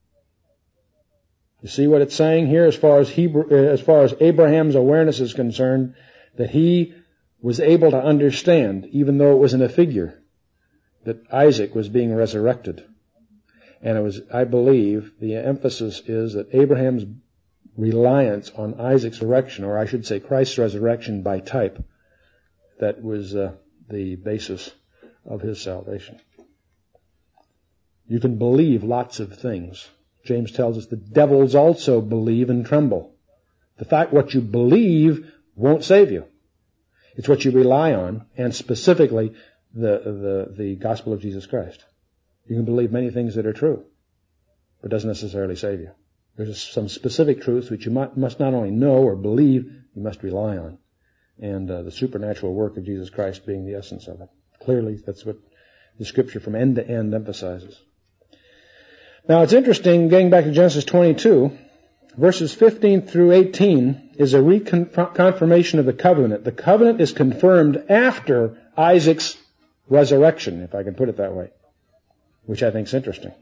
You see what it's saying here as far as Hebrew, as far as Abraham's awareness is concerned, that he was able to understand, even though it was in a figure, that Isaac was being resurrected. And it was, I believe, the emphasis is that Abraham's reliance on Isaac's resurrection, or I should say Christ's resurrection by type, that was uh, the basis of his salvation. You can believe lots of things. James tells us the devils also believe and tremble. The fact what you believe won't save you. It's what you rely on, and specifically the, the, the gospel of Jesus Christ. You can believe many things that are true, but it doesn't necessarily save you. There's some specific truths which you must not only know or believe, you must rely on. And uh, the supernatural work of Jesus Christ being the essence of it. Clearly, that's what the Scripture from end to end emphasizes. Now, it's interesting, getting back to Genesis twenty-two, verses fifteen through eighteen is a reconfirmation of the covenant. The covenant is confirmed after Isaac's resurrection, if I can put it that way, which I think is interesting.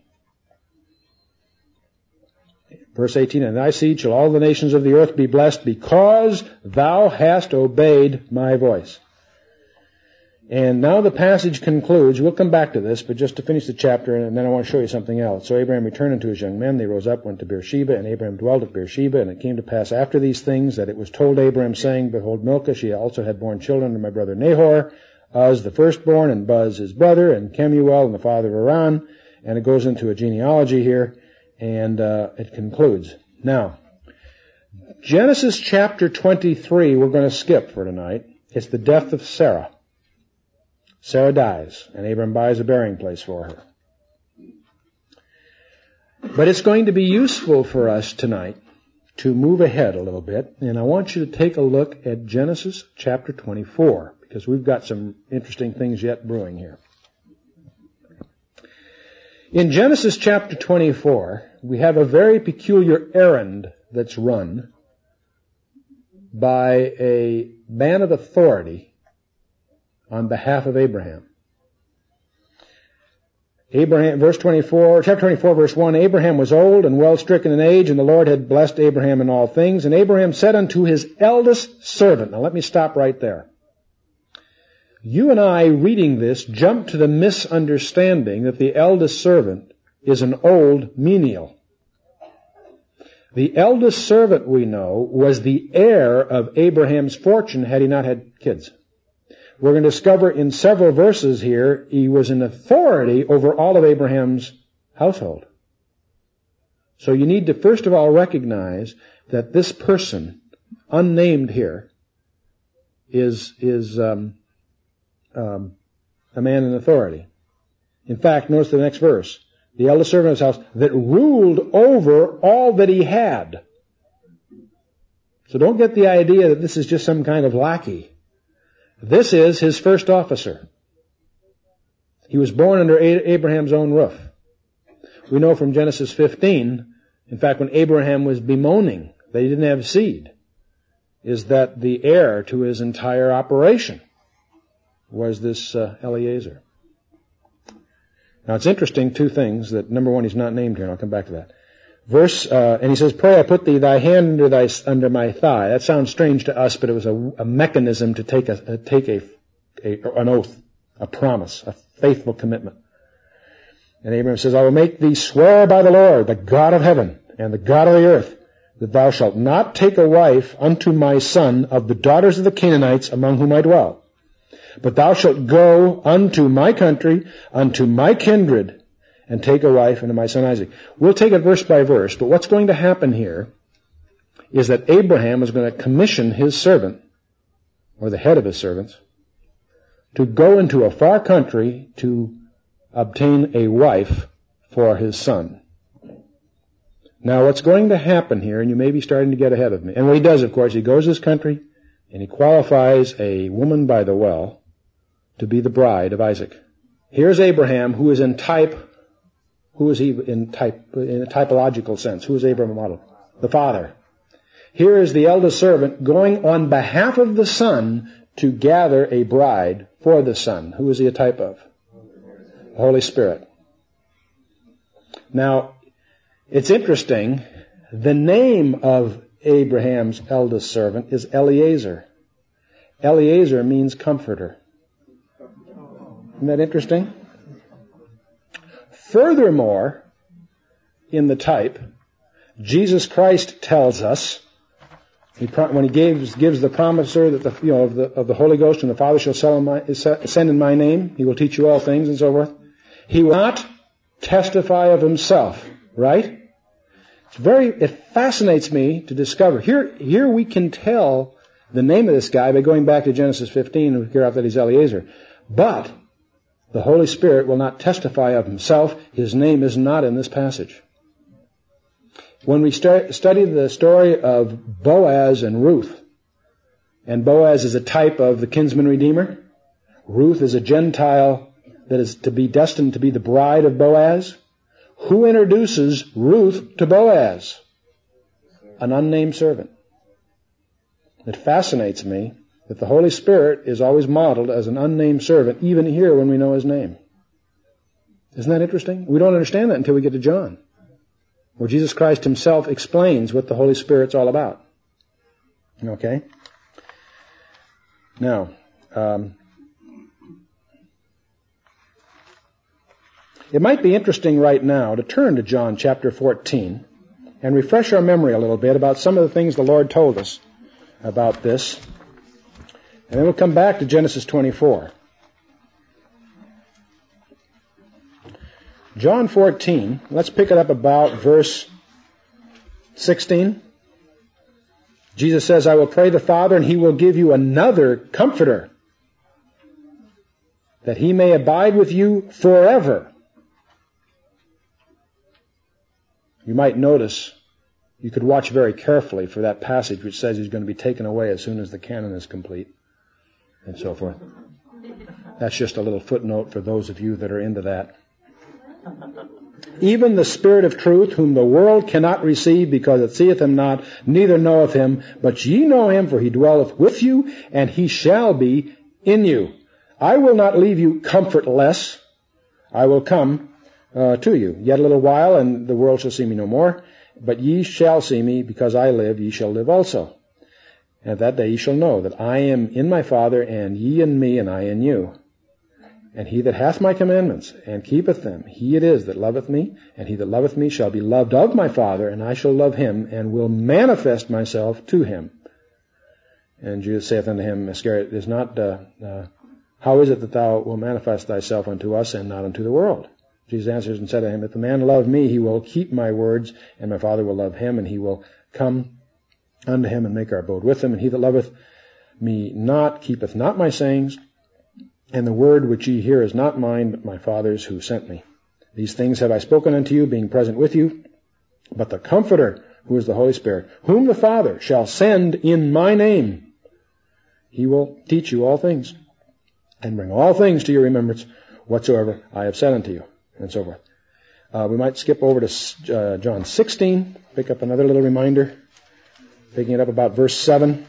Verse eighteen, and thy seed shall all the nations of the earth be blessed, because thou hast obeyed my voice. And now the passage concludes. We'll come back to this, but just to finish the chapter, and then I want to show you something else. So Abraham returned unto his young men. They rose up, went to Beersheba, and Abraham dwelt at Beersheba. And it came to pass after these things that it was told Abraham, saying, Behold, Milcah, she also had borne children to my brother Nahor, Uz the firstborn, and Buz his brother, and Kemuel, and the father of Haran. And it goes into a genealogy here, and uh, it concludes. Now, Genesis chapter twenty-three, we're going to skip for tonight. It's the death of Sarah. Sarah dies, and Abram buys a burying place for her. But it's going to be useful for us tonight to move ahead a little bit, and I want you to take a look at Genesis chapter twenty-four, because we've got some interesting things yet brewing here. In Genesis chapter twenty-four, we have a very peculiar errand that's run by a man of authority on behalf of Abraham. Abraham, verse twenty-four, chapter twenty-four, verse one, Abraham was old and well stricken in age, and the Lord had blessed Abraham in all things. And Abraham said unto his eldest servant, now let me stop right there. You and I, reading this, jump to the misunderstanding that the eldest servant is an old menial. The eldest servant, we know, was the heir of Abraham's fortune had he not had kids. We're going to discover in several verses here, he was an authority over all of Abraham's household. So you need to first of all recognize that this person, unnamed here, is, is um, um, a man in authority. In fact, notice the next verse. The eldest servant of his house that ruled over all that he had. So don't get the idea that this is just some kind of lackey. This is his first officer. He was born under Abraham's own roof. We know from Genesis fifteen, in fact, when Abraham was bemoaning that he didn't have seed, is that the heir to his entire operation was this uh, Eliezer. Now it's interesting, two things, that number one, he's not named here, and I'll come back to that. Verse, uh, and he says, pray I put thee thy hand under thy, under my thigh. That sounds strange to us, but it was a, a mechanism to take a, a take a, a, an oath, a promise, a faithful commitment. And Abraham says, I will make thee swear by the Lord, the God of heaven, and the God of the earth, that thou shalt not take a wife unto my son of the daughters of the Canaanites among whom I dwell. But thou shalt go unto my country, unto my kindred, and take a wife unto my son Isaac. We'll take it verse by verse, but what's going to happen here is that Abraham is going to commission his servant, or the head of his servants, to go into a far country to obtain a wife for his son. Now what's going to happen here, and you may be starting to get ahead of me, and what he does, of course, he goes to this country, and he qualifies a woman by the well to be the bride of Isaac. Here's Abraham, who is in type, who is he in type, in a typological sense? Who is Abraham modeled? The father. Here is the eldest servant going on behalf of the son to gather a bride for the son. Who is he a type of? The Holy Spirit. Now, it's interesting, the name of Abraham's eldest servant is Eliezer. Eliezer means comforter. Isn't that interesting? Furthermore, in the type, Jesus Christ tells us, he pro- when he gives, gives the promiser that the, you know, of the, of the Holy Ghost, and the Father shall sell in my, send in my name, he will teach you all things, and so forth. He will not testify of himself, right? It's very, it fascinates me to discover. Here, here we can tell the name of this guy by going back to Genesis fifteen and figure out that he's Eliezer. But the Holy Spirit will not testify of himself. His name is not in this passage. When we start, study the story of Boaz and Ruth, and Boaz is a type of the kinsman redeemer, Ruth is a Gentile that is to be destined to be the bride of Boaz. Who introduces Ruth to Boaz? An unnamed servant. It fascinates me that the Holy Spirit is always modeled as an unnamed servant, even here when we know his name. Isn't that interesting? We don't understand that until we get to John, where Jesus Christ himself explains what the Holy Spirit's all about. Okay? Now, um, it might be interesting right now to turn to John chapter fourteen and refresh our memory a little bit about some of the things the Lord told us about this. And then we'll come back to Genesis twenty-four. John fourteen, let's pick it up about verse sixteen. Jesus says, I will pray the Father, and he will give you another comforter, that he may abide with you forever. You might notice, you could watch very carefully for that passage which says he's going to be taken away as soon as the canon is complete, and so forth. That's just a little footnote for those of you that are into that. Even the Spirit of truth, whom the world cannot receive, because it seeth him not, neither knoweth him, but ye know him, for he dwelleth with you, and he shall be in you. I will not leave you comfortless. I will come uh, to you. Yet a little while, and the world shall see me no more. But ye shall see me, because I live, ye shall live also. And that day ye shall know that I am in my Father, and ye in me, and I in you. And he that hath my commandments, and keepeth them, he it is that loveth me, and he that loveth me shall be loved of my Father, and I shall love him, and will manifest myself to him. And Jesus saith unto him, Iscariot, is not, uh, uh, how is it that thou wilt manifest thyself unto us, and not unto the world? Jesus answers and said to him, if the man love me, he will keep my words, and my Father will love him, and he will come unto him and make our abode with him. And he that loveth me not, keepeth not my sayings, and the word which ye hear is not mine, but my Father's who sent me. These things have I spoken unto you, being present with you. But the Comforter, who is the Holy Spirit, whom the Father shall send in my name, he will teach you all things, and bring all things to your remembrance, whatsoever I have said unto you, and so forth. Uh, we might skip over to uh, John sixteen, pick up another little reminder, picking it up about verse seven.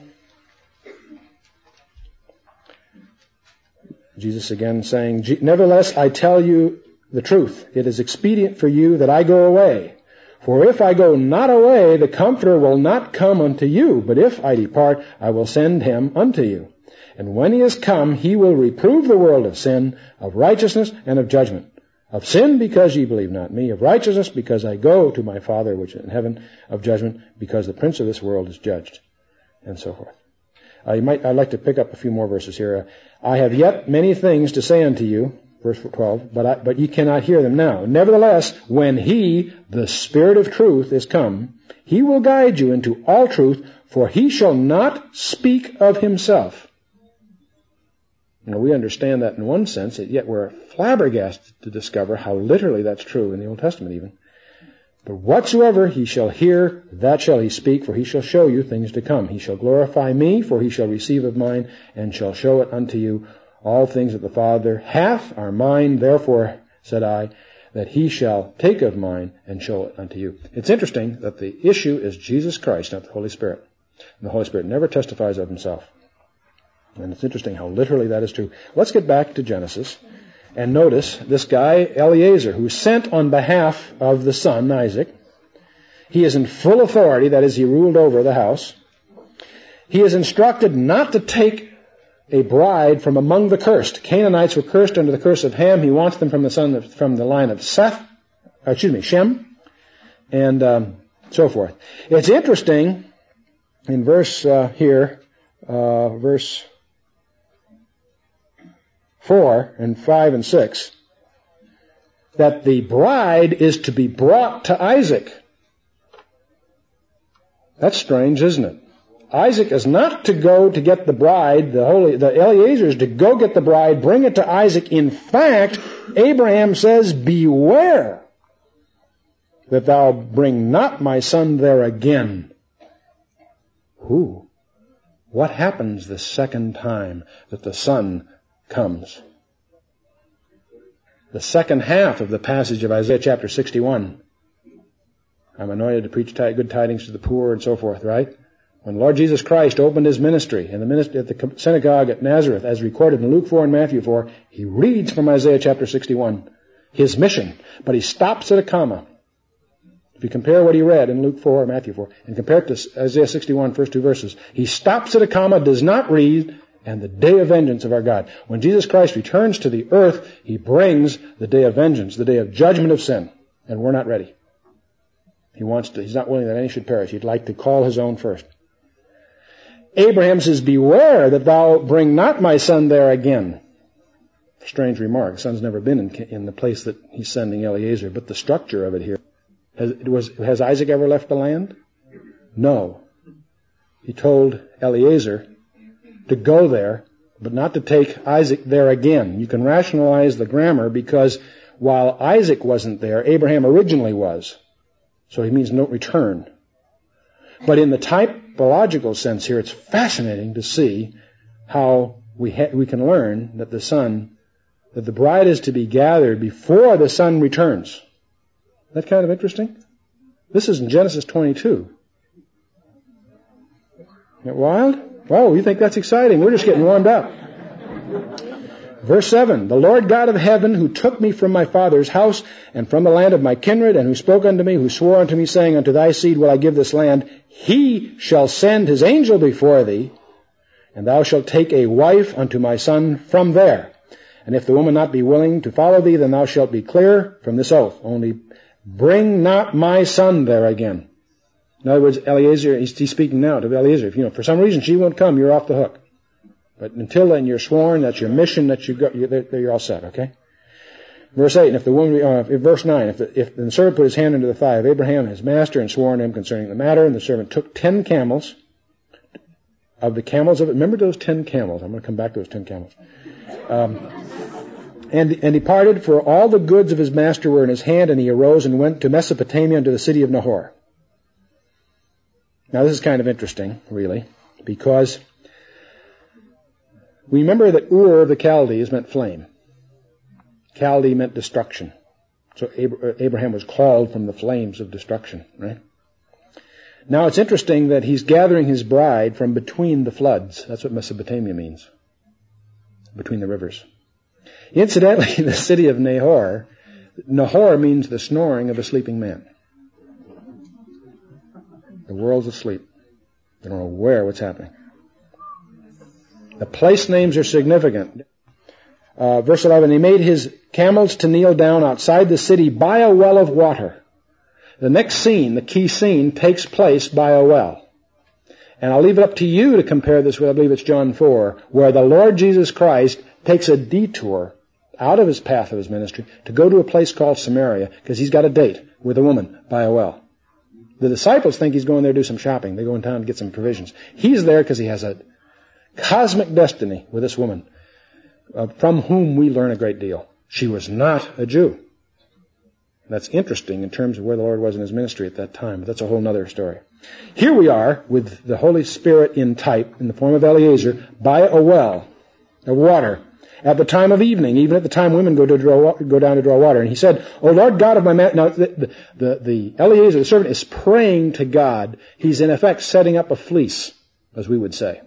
Jesus again saying, Nevertheless, I tell you the truth. It is expedient for you that I go away. For if I go not away, the Comforter will not come unto you. But if I depart, I will send him unto you. And when he is come, he will reprove the world of sin, of righteousness, and of judgment. Of sin, because ye believe not me. Of righteousness, because I go to my Father which is in heaven. Of judgment, because the prince of this world is judged. And so forth. Uh, you might, I'd like to pick up a few more verses here. Uh, I have yet many things to say unto you, verse twelve, but, I, but ye cannot hear them now. Nevertheless, when he, the Spirit of truth, is come, he will guide you into all truth, for he shall not speak of himself. Now, we understand that in one sense, yet we're flabbergasted to discover how literally that's true in the Old Testament even. But whatsoever he shall hear, that shall he speak, for he shall show you things to come. He shall glorify me, for he shall receive of mine, and shall show it unto you. All things that the Father hath are mine, therefore, said I, that he shall take of mine, and show it unto you. It's interesting that the issue is Jesus Christ, not the Holy Spirit. And the Holy Spirit never testifies of himself. And it's interesting how literally that is true. Let's get back to Genesis. And notice this guy, Eliezer, who sent on behalf of the son, Isaac. He is in full authority, that is, he ruled over the house. He is instructed not to take a bride from among the cursed. Canaanites were cursed under the curse of Ham. He wants them from the son of, from the line of Seth, uh, excuse me, Shem, and um, so forth. It's interesting in verse uh, here, uh, verse four and five and six, that the bride is to be brought to Isaac. That's strange, isn't it? Isaac is not to go to get the bride, the holy, the Eliezer is to go get the bride, bring it to Isaac. In fact, Abraham says, beware that thou bring not my son there again. Who? What happens the second time that the son comes? The second half of the passage of Isaiah chapter sixty-one. I'm anointed to preach good tidings to the poor and so forth, right? When Lord Jesus Christ opened his ministry in the ministry at the synagogue at Nazareth, as recorded in Luke four and Matthew four, he reads from Isaiah chapter sixty-one, his mission, but he stops at a comma. If you compare what he read in Luke four or Matthew four and compare it to Isaiah sixty-one, first two verses, he stops at a comma, does not read, and the day of vengeance of our God. When Jesus Christ returns to the earth, he brings the day of vengeance, the day of judgment of sin, and we're not ready. He wants to, he's not willing that any should perish. He'd like to call his own first. Abraham says, beware that thou bring not my son there again. Strange remark. The son's never been in, in the place that he's sending Eliezer, but the structure of it here. Has, it was, has Isaac ever left the land? No. He told Eliezer to go there, but not to take Isaac there again. You can rationalize the grammar because while Isaac wasn't there, Abraham originally was. So he means no return. But in the typological sense here, it's fascinating to see how we ha- we can learn that the son, that the bride is to be gathered before the son returns. Isn't that kind of interesting? This is in Genesis twenty-two. Isn't that wild? Oh, you think that's exciting? We're just getting warmed up. Verse seven, the Lord God of heaven, who took me from my father's house and from the land of my kindred, and who spoke unto me, who swore unto me, saying, unto thy seed will I give this land, he shall send his angel before thee, and thou shalt take a wife unto my son from there. And if the woman not be willing to follow thee, then thou shalt be clear from this oath. Only bring not my son there again. In other words, Eliezer, he's, he's speaking now to Eliezer. If, you know, for some reason she won't come, you're off the hook. But until then, you're sworn, that's your mission, that you go, you're, you're all set, okay? Verse eight, and if the woman, uh, verse nine, if the, if the servant put his hand into the thigh of Abraham, his master, and swore on him concerning the matter, and the servant took ten camels, of the camels of it. Remember those ten camels. I'm going to come back to those ten camels. Um, and, and departed, for all the goods of his master were in his hand, and he arose and went to Mesopotamia unto the city of Nahor. Now this is kind of interesting, really, because we remember that Ur of the Chaldees meant flame. Chaldee meant destruction. So Abraham was called from the flames of destruction, right? Now it's interesting that he's gathering his bride from between the floods. That's what Mesopotamia means. Between the rivers. Incidentally, the city of Nahor, Nahor means the snoring of a sleeping man. The world's asleep. They don't know where what's happening. The place names are significant. Uh, verse eleven, he made his camels to kneel down outside the city by a well of water. The next scene, the key scene, takes place by a well. And I'll leave it up to you to compare this with, I believe it's John four, where the Lord Jesus Christ takes a detour out of his path of his ministry to go to a place called Samaria because he's got a date with a woman by a well. The disciples think he's going there to do some shopping. They go in town to get some provisions. He's there because he has a cosmic destiny with this woman, uh, from whom we learn a great deal. She was not a Jew. That's interesting in terms of where the Lord was in his ministry at that time, but that's a whole other story. Here we are with the Holy Spirit in type, in the form of Eliezer, by a well of water, at the time of evening, even at the time women go to draw, go down to draw water. And he said, O Lord God of my man, now the, the, the Eliezer, the servant, is praying to God. He's in effect setting up a fleece, as we would say.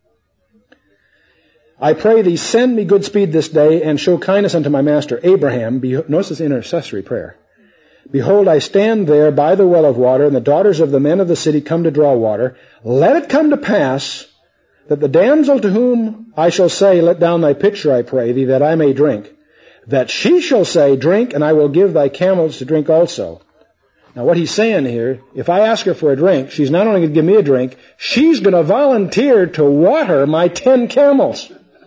I pray thee, send me good speed this day, and show kindness unto my master Abraham. Be, notice this intercessory prayer. Behold, I stand there by the well of water, and the daughters of the men of the city come to draw water. Let it come to pass that the damsel to whom I shall say, let down thy pitcher, I pray thee, that I may drink, that she shall say, drink, and I will give thy camels to drink also. Now what he's saying here, if I ask her for a drink, she's not only going to give me a drink, she's going to volunteer to water my ten camels.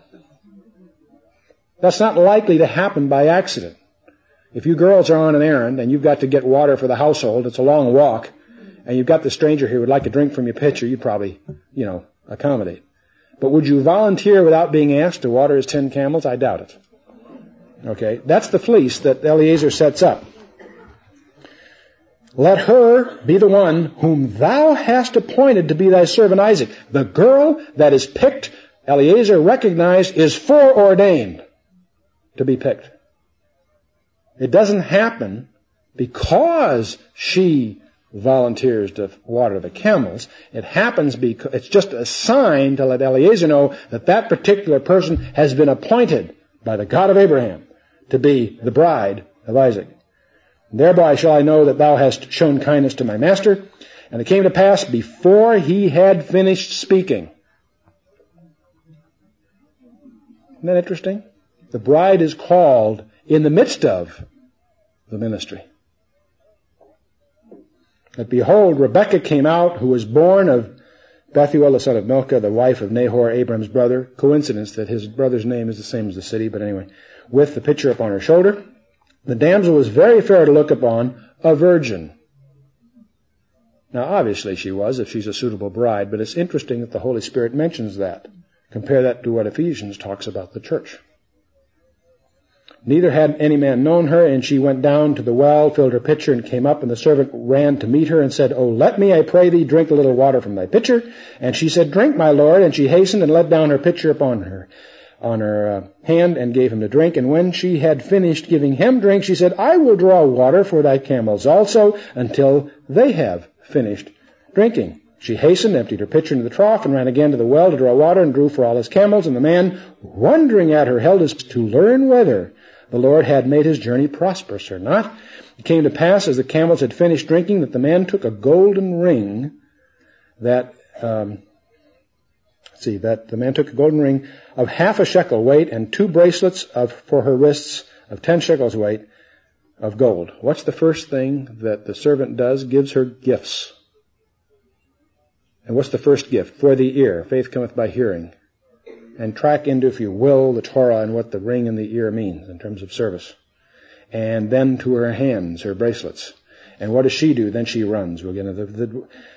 That's not likely to happen by accident. If you girls are on an errand and you've got to get water for the household, it's a long walk, and you've got the stranger here who would like a drink from your pitcher, you'd probably, you know, accommodate. But would you volunteer without being asked to water his ten camels? I doubt it. Okay, that's the fleece that Eliezer sets up. Let her be the one whom thou hast appointed to be thy servant Isaac. The girl that is picked, Eliezer recognized, is foreordained to be picked. It doesn't happen because she volunteers to water the camels. It happens because it's just a sign to let Eliezer know that that particular person has been appointed by the God of Abraham to be the bride of Isaac. Thereby shall I know that thou hast shown kindness to my master. And it came to pass before he had finished speaking. Isn't that interesting? The bride is called in the midst of the ministry. But behold, Rebekah came out, who was born of Bethuel, the son of Milcah, the wife of Nahor, Abraham's brother. Coincidence that his brother's name is the same as the city, but anyway, with the pitcher upon her shoulder. The damsel was very fair to look upon, a virgin. Now, obviously she was, if she's a suitable bride, but it's interesting that the Holy Spirit mentions that. Compare that to what Ephesians talks about the church. Neither had any man known her, and she went down to the well, filled her pitcher, and came up, and the servant ran to meet her and said, O let me, I pray thee, drink a little water from thy pitcher. And she said, Drink, my lord. And she hastened and let down her pitcher upon her on her uh, hand and gave him to drink. And when she had finished giving him drink, she said, I will draw water for thy camels also until they have finished drinking. She hastened, emptied her pitcher into the trough, and ran again to the well to draw water, and drew for all his camels. And the man, wondering at her, held his to learn whether the Lord had made his journey prosperous or not. It came to pass, as the camels had finished drinking, that the man took a golden ring that, um, let's see, that the man took a golden ring of half a shekel weight, and two bracelets of for her wrists of ten shekels weight of gold. What's the first thing that the servant does? Gives her gifts. And what's the first gift? For the ear. Faith cometh by hearing. And track into, if you will, the Torah and what the ring in the ear means in terms of service. And then to her hands, her bracelets. And what does she do? Then she runs. We'll get into the, the,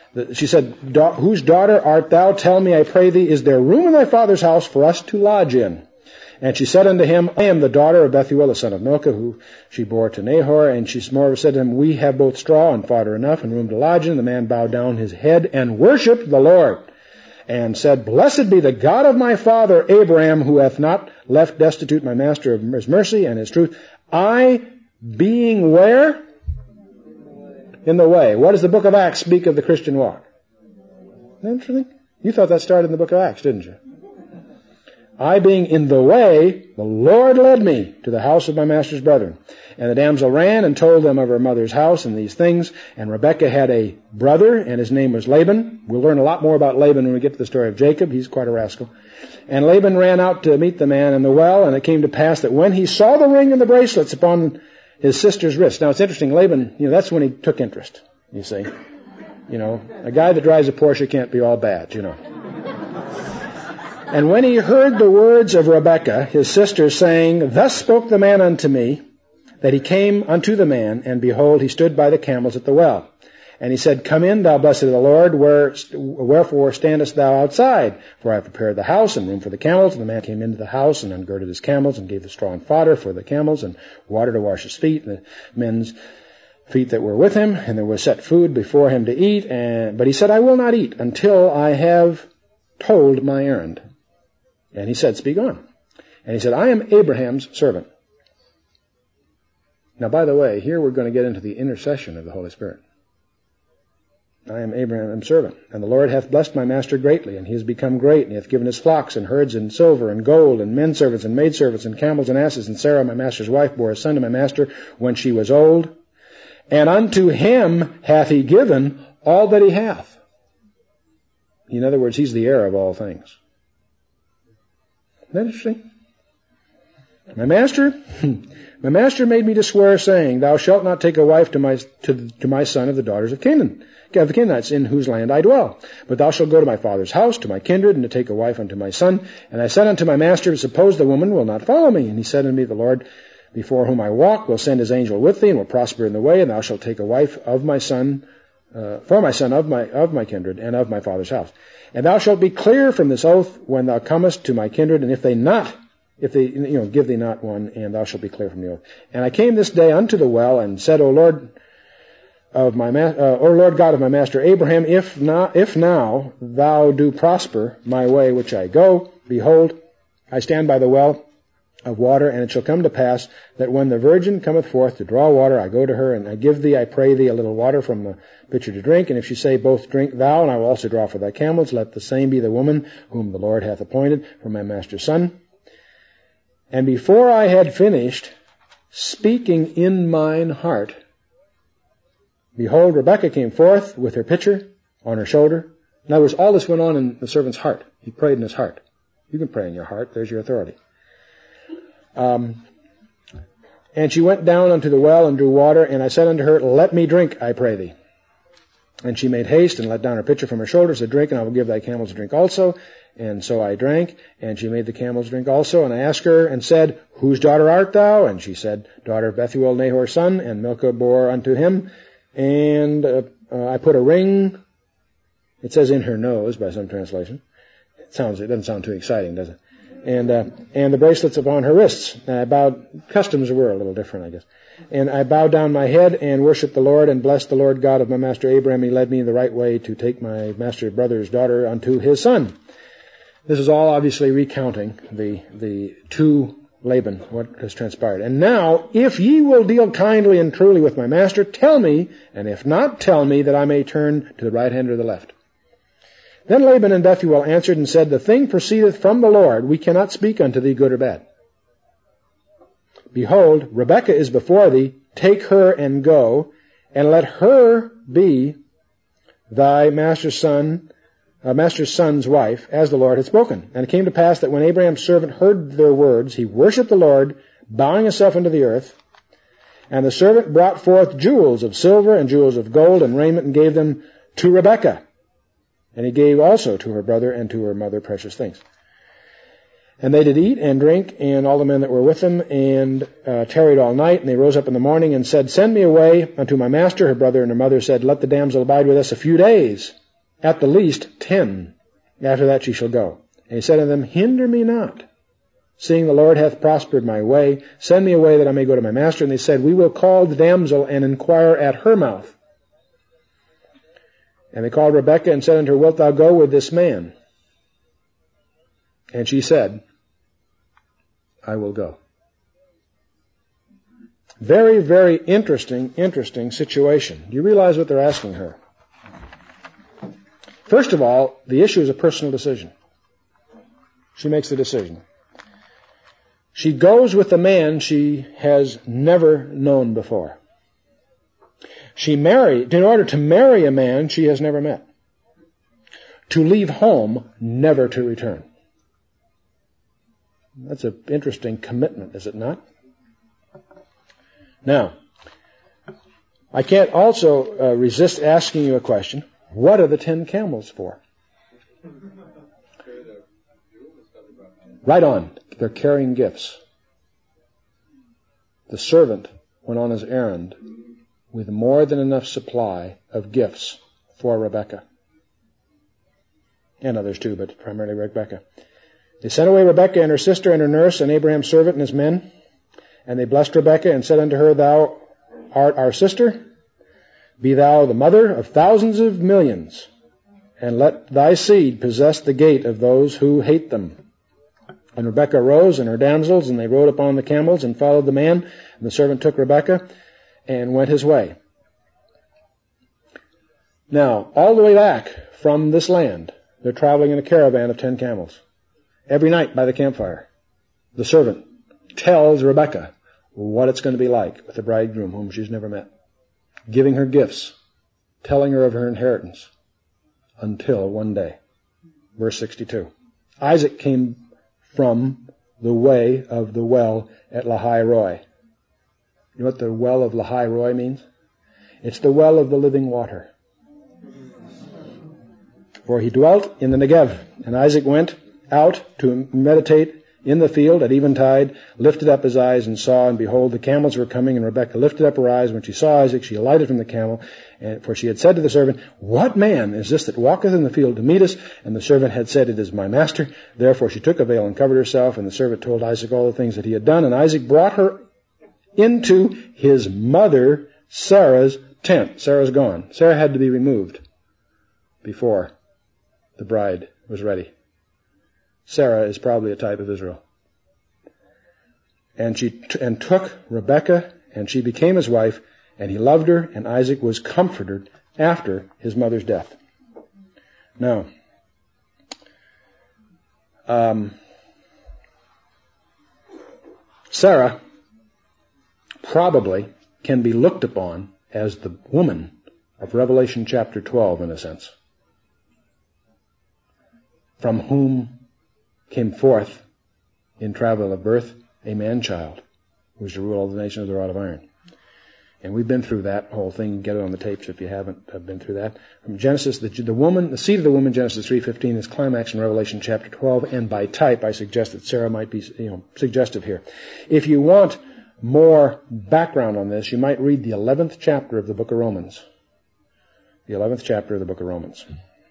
She said, whose daughter art thou? Tell me, I pray thee, is there room in thy father's house for us to lodge in? And she said unto him, I am the daughter of Bethuel, the son of Milcah, who she bore to Nahor. And she moreover said to him, we have both straw and fodder enough and room to lodge in. The man bowed down his head and worshipped the Lord, and said, blessed be the God of my father Abraham, who hath not left destitute my master of his mercy and his truth. I being where? In the way. What does the book of Acts speak of the Christian walk? Interesting. You thought that started in the book of Acts, didn't you? I being in the way, the Lord led me to the house of my master's brethren. And the damsel ran and told them of her mother's house and these things. And Rebekah had a brother, and his name was Laban. We'll learn a lot more about Laban when we get to the story of Jacob. He's quite a rascal. And Laban ran out to meet the man in the well, and it came to pass that when he saw the ring and the bracelets upon his sister's wrist. Now, it's interesting. Laban, you know, that's when he took interest, you see. You know, a guy that drives a Porsche can't be all bad, you know. And when he heard the words of Rebekah, his sister, saying, thus spoke the man unto me, that he came unto the man, and behold, he stood by the camels at the well. And he said, come in, thou blessed of the Lord, where, wherefore standest thou outside? For I have prepared the house and room for the camels. And the man came into the house and ungirded his camels and gave the straw and fodder for the camels and water to wash his feet and the men's feet that were with him. And there was set food before him to eat. And, but he said, I will not eat until I have told my errand. And he said, speak on. And he said, I am Abraham's servant. Now, by the way, here we're going to get into the intercession of the Holy Spirit. I am Abraham's servant, and the Lord hath blessed my master greatly, and he has become great, and he hath given his flocks and herds and silver and gold and men servants and maid servants and camels and asses. And Sarah, my master's wife, bore a son to my master when she was old. And unto him hath he given all that he hath. In other words, he's the heir of all things. Isn't that interesting? My master, my master made me to swear, saying, thou shalt not take a wife to my to, to my son of the daughters of Canaan, of the Canaanites, in whose land I dwell. But thou shalt go to my father's house, to my kindred, and to take a wife unto my son. And I said unto my master, suppose the woman will not follow me. And he said unto me, the Lord before whom I walk will send his angel with thee, and will prosper in the way, and thou shalt take a wife of my son, uh, for my son of my of my kindred, and of my father's house. And thou shalt be clear from this oath when thou comest to my kindred, and if they not If they, you know, give thee not one, and thou shalt be clear from the oath. And I came this day unto the well, and said, O Lord of my, ma- uh, O Lord God of my master Abraham, if not, if now thou do prosper my way which I go, behold, I stand by the well of water, and it shall come to pass that when the virgin cometh forth to draw water, I go to her, and I give thee, I pray thee, a little water from the pitcher to drink. And if she say, both drink thou, and I will also draw for thy camels, let the same be the woman whom the Lord hath appointed for my master's son. And before I had finished speaking in mine heart, behold, Rebekah came forth with her pitcher on her shoulder. In other words, all this went on in the servant's heart. He prayed in his heart. You can pray in your heart. There's your authority. Um, and she went down unto the well and drew water, and I said unto her, let me drink, I pray thee. And she made haste and let down her pitcher from her shoulders to drink, and I will give thy camels to drink also. And so I drank, and she made the camels drink also. And I asked her and said, whose daughter art thou? And she said, daughter of Bethuel, Nahor's son. And Milcah bore unto him. And uh, uh, I put a ring, it says in her nose by some translation. It sounds, it doesn't sound too exciting, does it? And uh, and the bracelets upon her wrists. And I bowed, customs were a little different, I guess. And I bowed down my head and worshipped the Lord and blessed the Lord God of my master Abraham. He led me in the right way to take my master's brother's daughter unto his son. This is all obviously recounting the the to Laban, what has transpired. And now, if ye will deal kindly and truly with my master, tell me, and if not, tell me, that I may turn to the right hand or the left. Then Laban and Bethuel answered and said, the thing proceedeth from the Lord. We cannot speak unto thee good or bad. Behold, Rebekah is before thee. Take her and go, and let her be thy master's son, Uh, master's son's wife, as the Lord had spoken. And it came to pass that when Abraham's servant heard their words, he worshipped the Lord, bowing himself unto the earth. And the servant brought forth jewels of silver and jewels of gold and raiment, and gave them to Rebekah. And he gave also to her brother and to her mother precious things. And they did eat and drink, and all the men that were with them, and uh, tarried all night. And they rose up in the morning and said, Send me away unto my master. Her brother and her mother said, Let the damsel abide with us a few days, at the least ten. After that she shall go. And he said unto them, Hinder me not, seeing the Lord hath prospered my way. Send me away that I may go to my master. And they said, We will call the damsel and inquire at her mouth. And they called Rebekah and said unto her, Wilt thou go with this man? And she said, I will go. Very, very interesting, interesting situation. Do you realize what they're asking her? First of all, the issue is a personal decision. She makes the decision. She goes with a man she has never known before. She married, in order to marry a man she has never met. To leave home, never to return. That's an interesting commitment, is it not? Now, I can't also uh, resist asking you a question. What are the ten camels for? Right on. They're carrying gifts. The servant went on his errand with more than enough supply of gifts for Rebekah. And others too, but primarily Rebekah. They sent away Rebekah and her sister and her nurse and Abraham's servant and his men. And they blessed Rebekah and said unto her, Thou art our sister. Be thou the mother of thousands of millions. And let thy seed possess the gate of those who hate them. And Rebekah arose and her damsels, and they rode upon the camels and followed the man. And the servant took Rebekah and went his way. Now, all the way back from this land, they're traveling in a caravan of ten camels. Every night by the campfire, the servant tells Rebekah what it's going to be like with the bridegroom whom she's never met, giving her gifts, telling her of her inheritance, until one day. Verse sixty-two. Isaac came from the way of the well at Lahai-Roi. You know what the well of Lahai-Roi means? It's the well of the living water. For he dwelt in the Negev, and Isaac went out to meditate in the field at eventide, lifted up his eyes and saw, and behold, the camels were coming, and Rebekah lifted up her eyes. When she saw Isaac, she alighted from the camel, and for she had said to the servant, What man is this that walketh in the field to meet us? And the servant had said, It is my master. Therefore she took a veil and covered herself, and the servant told Isaac all the things that he had done, and Isaac brought her into his mother Sarah's tent. Sarah's gone. Sarah had to be removed before the bride was ready. Sarah is probably a type of Israel. And she t- and took Rebekah, and she became his wife, and he loved her, and Isaac was comforted after his mother's death. Now, um, Sarah probably can be looked upon as the woman of Revelation chapter twelve, in a sense, from whom came forth in travail of birth a man-child who was to rule all the nations with a rod of iron. And we've been through that whole thing. Get it on the tapes if you haven't uh, been through that. From Genesis, the, the woman, the seed of the woman, Genesis three fifteen, is climaxed in Revelation chapter twelve, and by type, I suggest that Sarah might be, you know, suggestive here. If you want more background on this, you might read the eleventh chapter of the book of Romans. The eleventh chapter of the book of Romans.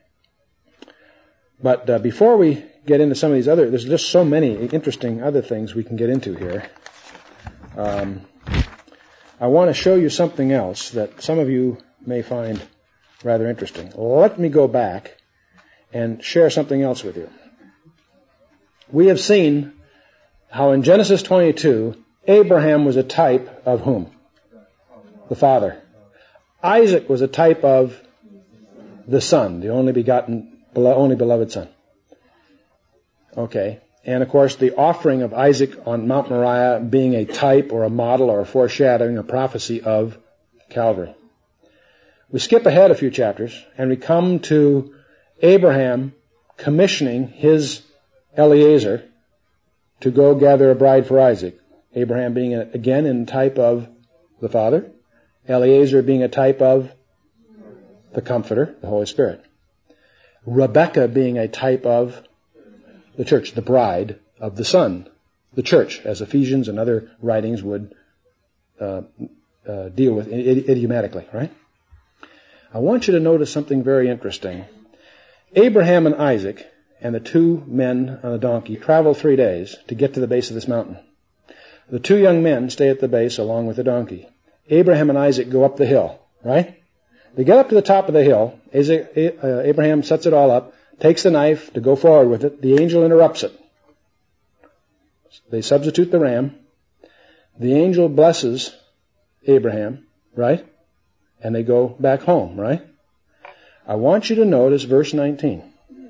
But uh, before we get into some of these other, there's just so many interesting other things we can get into here. Um, I want to show you something else that some of you may find rather interesting. Let me go back and share something else with you. We have seen how in Genesis twenty-two, Abraham was a type of whom? The father. Isaac was a type of the son, the only begotten only beloved son. Okay. And of course, the offering of Isaac on Mount Moriah being a type or a model or a foreshadowing, a prophecy of Calvary. We skip ahead a few chapters and we come to Abraham commissioning his Eliezer to go gather a bride for Isaac. Abraham being, a, again, in type of the Father. Eliezer being a type of the Comforter, the Holy Spirit. Rebekah being a type of the church, the bride of the Son, the church, as Ephesians and other writings would uh, uh, deal with idiomatically, right? I want you to notice something very interesting. Abraham and Isaac and the two men on a donkey travel three days to get to the base of this mountain. The two young men stay at the base along with the donkey. Abraham and Isaac go up the hill, right? They get up to the top of the hill. Abraham sets it all up, takes the knife to go forward with it. The angel interrupts it. They substitute the ram. The angel blesses Abraham, right? And they go back home, right? I want you to notice verse nineteen.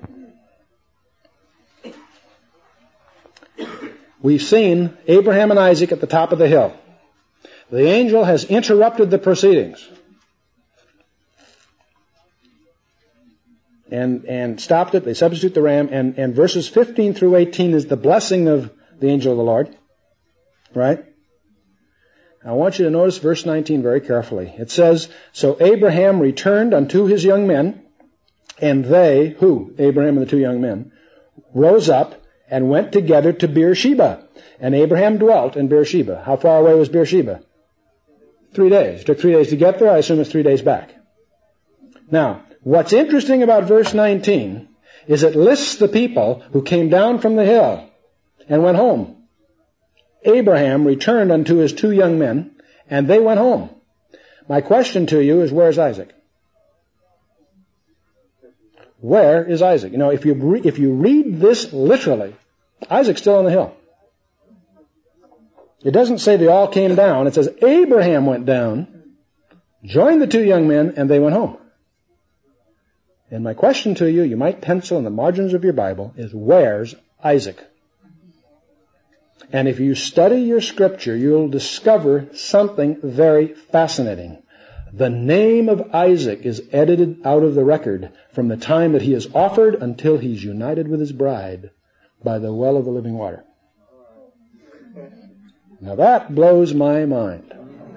We've seen Abraham and Isaac at the top of the hill. The angel has interrupted the proceedings and, and stopped it. They substitute the ram. And, and verses fifteen through eighteen is the blessing of the angel of the Lord. Right? I want you to notice verse nineteen very carefully. It says, so Abraham returned unto his young men, and they, who? Abraham and the two young men, rose up and went together to Beersheba. And Abraham dwelt in Beersheba. How far away was Beersheba? Three days. It took three days to get there. I assume it's three days back. Now, what's interesting about verse nineteen is it lists the people who came down from the hill and went home. Abraham returned unto his two young men, and they went home. My question to you is, where's Isaac? Where is Isaac? You know, if you re- if you read this literally, Isaac's still on the hill. It doesn't say they all came down. It says Abraham went down, joined the two young men, and they went home. And my question to you, you might pencil in the margins of your Bible, is where's Isaac? And if you study your scripture, you'll discover something very fascinating. The name of Isaac is edited out of the record from the time that he is offered until he's united with his bride by the well of the living water. Now that blows my mind.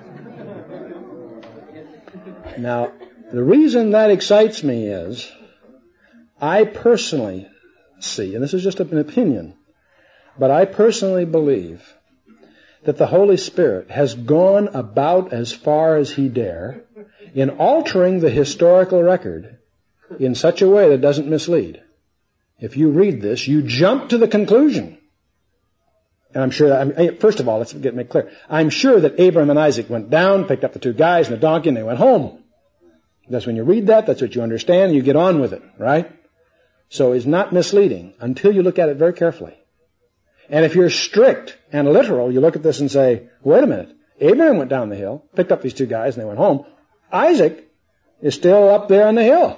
Now, the reason that excites me is I personally see, and this is just an opinion, but I personally believe that the Holy Spirit has gone about as far as he dare in altering the historical record in such a way that doesn't mislead. If you read this, you jump to the conclusion. And I'm sure that, first of all, let's get make clear. I'm sure that Abraham and Isaac went down, picked up the two guys and the donkey, and they went home. That's when you read that, that's what you understand, and you get on with it, right? So it's not misleading until you look at it very carefully. And if you're strict and literal, you look at this and say, wait a minute, Abraham went down the hill, picked up these two guys, and they went home. Isaac is still up there on the hill.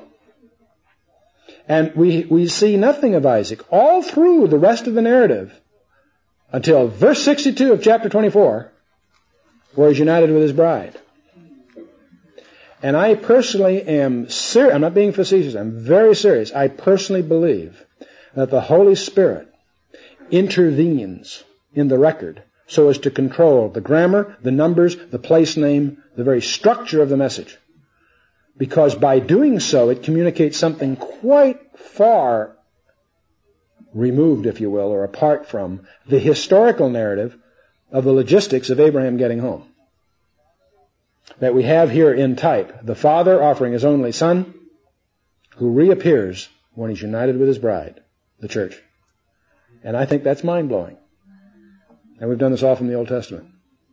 And we, we see nothing of Isaac all through the rest of the narrative until verse sixty-two of chapter twenty-four, where he's united with his bride. And I personally am serious, I'm not being facetious, I'm very serious. I personally believe that the Holy Spirit intervenes in the record so as to control the grammar, the numbers, the place name, the very structure of the message. Because by doing so, it communicates something quite far removed, if you will, or apart from the historical narrative of the logistics of Abraham getting home. That we have here in type, the father offering his only son, who reappears when he's united with his bride, the church. And I think that's mind-blowing. And we've done this all from the Old Testament.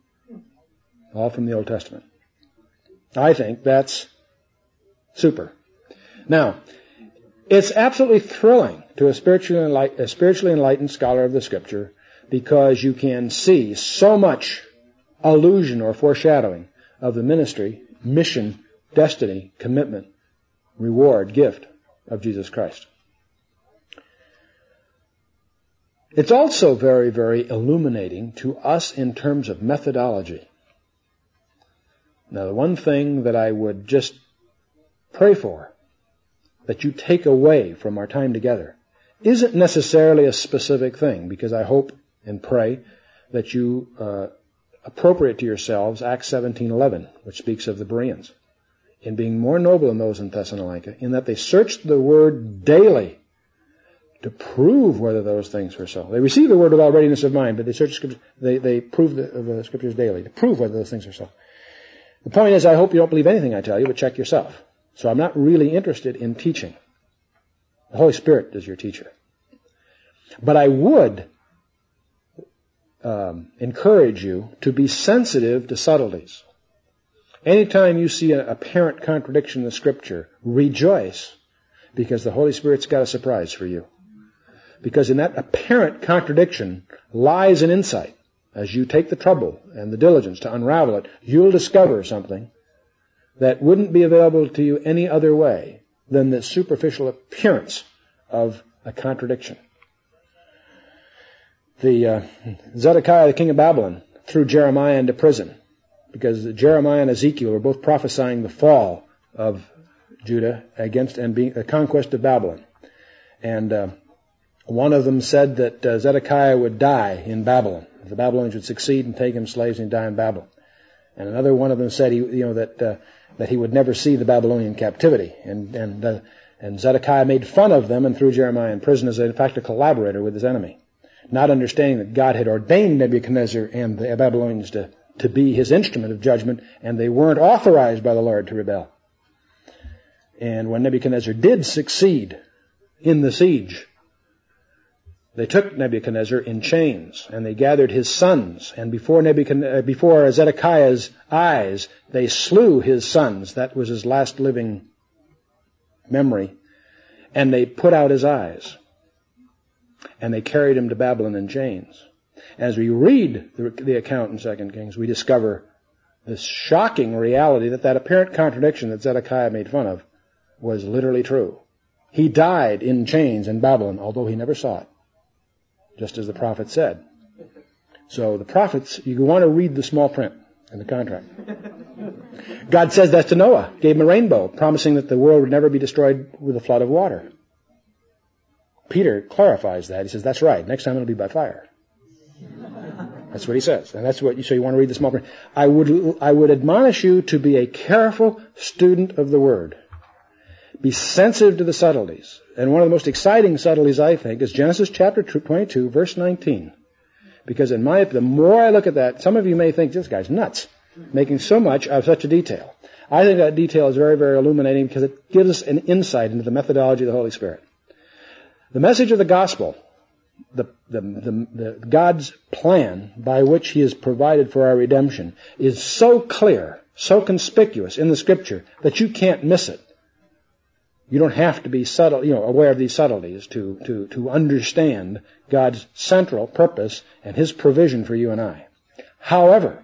All from the Old Testament. I think that's super. Now, it's absolutely thrilling to a spiritually enlightened, a spiritually enlightened scholar of the Scripture because you can see so much allusion or foreshadowing of the ministry, mission, destiny, commitment, reward, gift of Jesus Christ. It's also very, very illuminating to us in terms of methodology. Now, the one thing that I would just pray for, that you take away from our time together, isn't necessarily a specific thing, because I hope and pray that you uh, appropriate to yourselves Acts seventeen eleven, which speaks of the Bereans, in being more noble than those in Thessalonica, in that they searched the word daily to prove whether those things were so. They receive the word with all readiness of mind, but they search scriptures, they, they prove the, the scriptures daily to prove whether those things are so. The point is, I hope you don't believe anything I tell you, but check yourself. So I'm not really interested in teaching. The Holy Spirit is your teacher. But I would um, encourage you to be sensitive to subtleties. Anytime you see an apparent contradiction in the Scripture, rejoice, because the Holy Spirit's got a surprise for you. Because in that apparent contradiction lies an insight. As you take the trouble and the diligence to unravel it, you'll discover something that wouldn't be available to you any other way than the superficial appearance of a contradiction. The uh, Zedekiah, the king of Babylon, threw Jeremiah into prison because Jeremiah and Ezekiel were both prophesying the fall of Judah against and being the conquest of Babylon. And uh, one of them said that uh, Zedekiah would die in Babylon. The Babylonians would succeed and take him slaves and die in Babylon. And another one of them said, he, you know, that uh, that he would never see the Babylonian captivity. And and uh, and Zedekiah made fun of them and threw Jeremiah in prison as, in fact, a collaborator with his enemy, not understanding that God had ordained Nebuchadnezzar and the Babylonians to to be his instrument of judgment, and they weren't authorized by the Lord to rebel. And when Nebuchadnezzar did succeed in the siege, they took Nebuchadnezzar in chains, and they gathered his sons, and before Nebuchadnezzar, before Zedekiah's eyes, they slew his sons. That was his last living memory. And they put out his eyes, and they carried him to Babylon in chains. As we read the, the account in Second Kings, we discover this shocking reality that that apparent contradiction that Zedekiah made fun of was literally true. He died in chains in Babylon, although he never saw it, just as the prophet said. So the prophets, you want to read the small print in the contract. God says that to Noah, gave him a rainbow, promising that the world would never be destroyed with a flood of water. Peter clarifies that. He says, that's right, next time it'll be by fire. That's what he says. And that's what you, so you want to read the small print. I would, I would admonish you to be a careful student of the Word. Be sensitive to the subtleties. And one of the most exciting subtleties, I think, is Genesis chapter twenty-two, verse nineteen. Because in my, the more I look at that, some of you may think, this guy's nuts, making so much of such a detail. I think that detail is very, very illuminating because it gives us an insight into the methodology of the Holy Spirit. The message of the gospel, the, the, the, the God's plan by which He has provided for our redemption, is so clear, so conspicuous in the Scripture that you can't miss it. You don't have to be subtle, you know, aware of these subtleties to, to, to understand God's central purpose and His provision for you and I. However,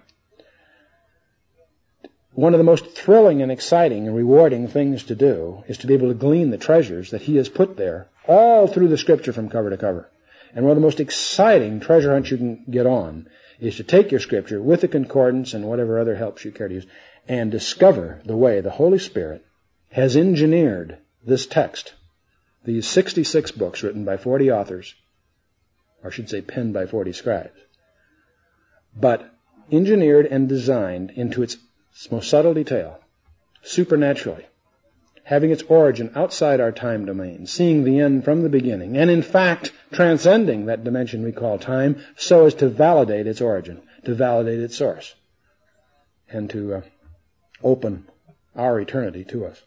one of the most thrilling and exciting and rewarding things to do is to be able to glean the treasures that He has put there all through the Scripture from cover to cover. And one of the most exciting treasure hunts you can get on is to take your Scripture with the concordance and whatever other helps you care to use and discover the way the Holy Spirit has engineered this text, these sixty-six books written by forty authors, or I should say penned by forty scribes, but engineered and designed into its most subtle detail, supernaturally, having its origin outside our time domain, seeing the end from the beginning, and in fact transcending that dimension we call time so as to validate its origin, to validate its source, and to uh, open our eternity to us.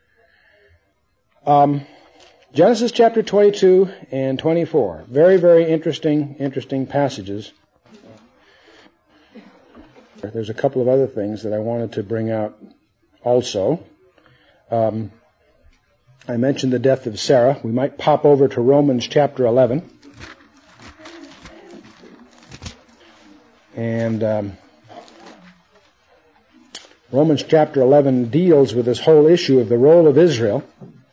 Um, Genesis chapter twenty-two and twenty-four. Very, very interesting, interesting passages. There's a couple of other things that I wanted to bring out also. Um, I mentioned the death of Sarah. We might pop over to Romans chapter eleven. And um, Romans chapter eleven deals with this whole issue of the role of Israel.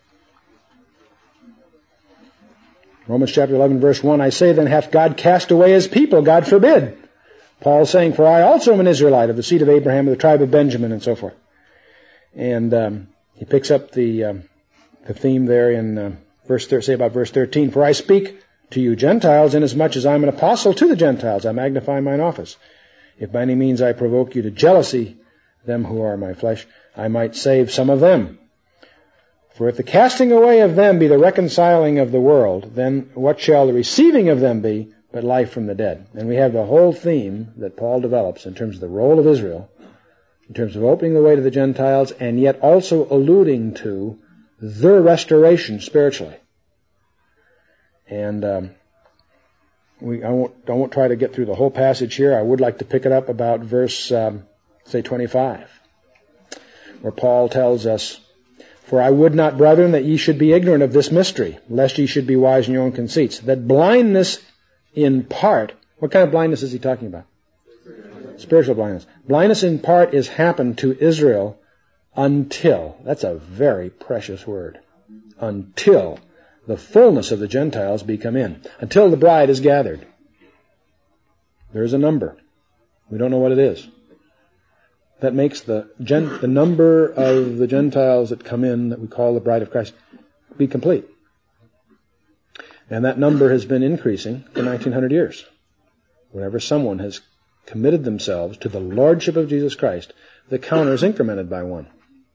Romans chapter eleven, verse one, I say then, hath God cast away His people? God forbid. Paul saying, for I also am an Israelite of the seed of Abraham, of the tribe of Benjamin, and so forth. And um, he picks up the um, the theme there in uh, verse thir- say about verse thirteen. For I speak to you Gentiles, inasmuch as I am an apostle to the Gentiles. I magnify mine office. If by any means I provoke you to jealousy, them who are my flesh, I might save some of them. For if the casting away of them be the reconciling of the world, then what shall the receiving of them be but life from the dead? And we have the whole theme that Paul develops in terms of the role of Israel, in terms of opening the way to the Gentiles, and yet also alluding to their restoration spiritually. And um, we, I, won't, I won't try to get through the whole passage here. I would like to pick it up about verse, um, say, twenty-five, where Paul tells us, For I would not, brethren, that ye should be ignorant of this mystery, lest ye should be wise in your own conceits. That blindness in part, what kind of blindness is he talking about? Spiritual blindness. Blindness in part is happened to Israel until, that's a very precious word, until the fullness of the Gentiles be come in. Until the bride is gathered. There is a number. We don't know what it is. That makes the gen- the number of the Gentiles that come in, that we call the bride of Christ, be complete. And that number has been increasing for nineteen hundred years. Whenever someone has committed themselves to the lordship of Jesus Christ, the counter is incremented by one.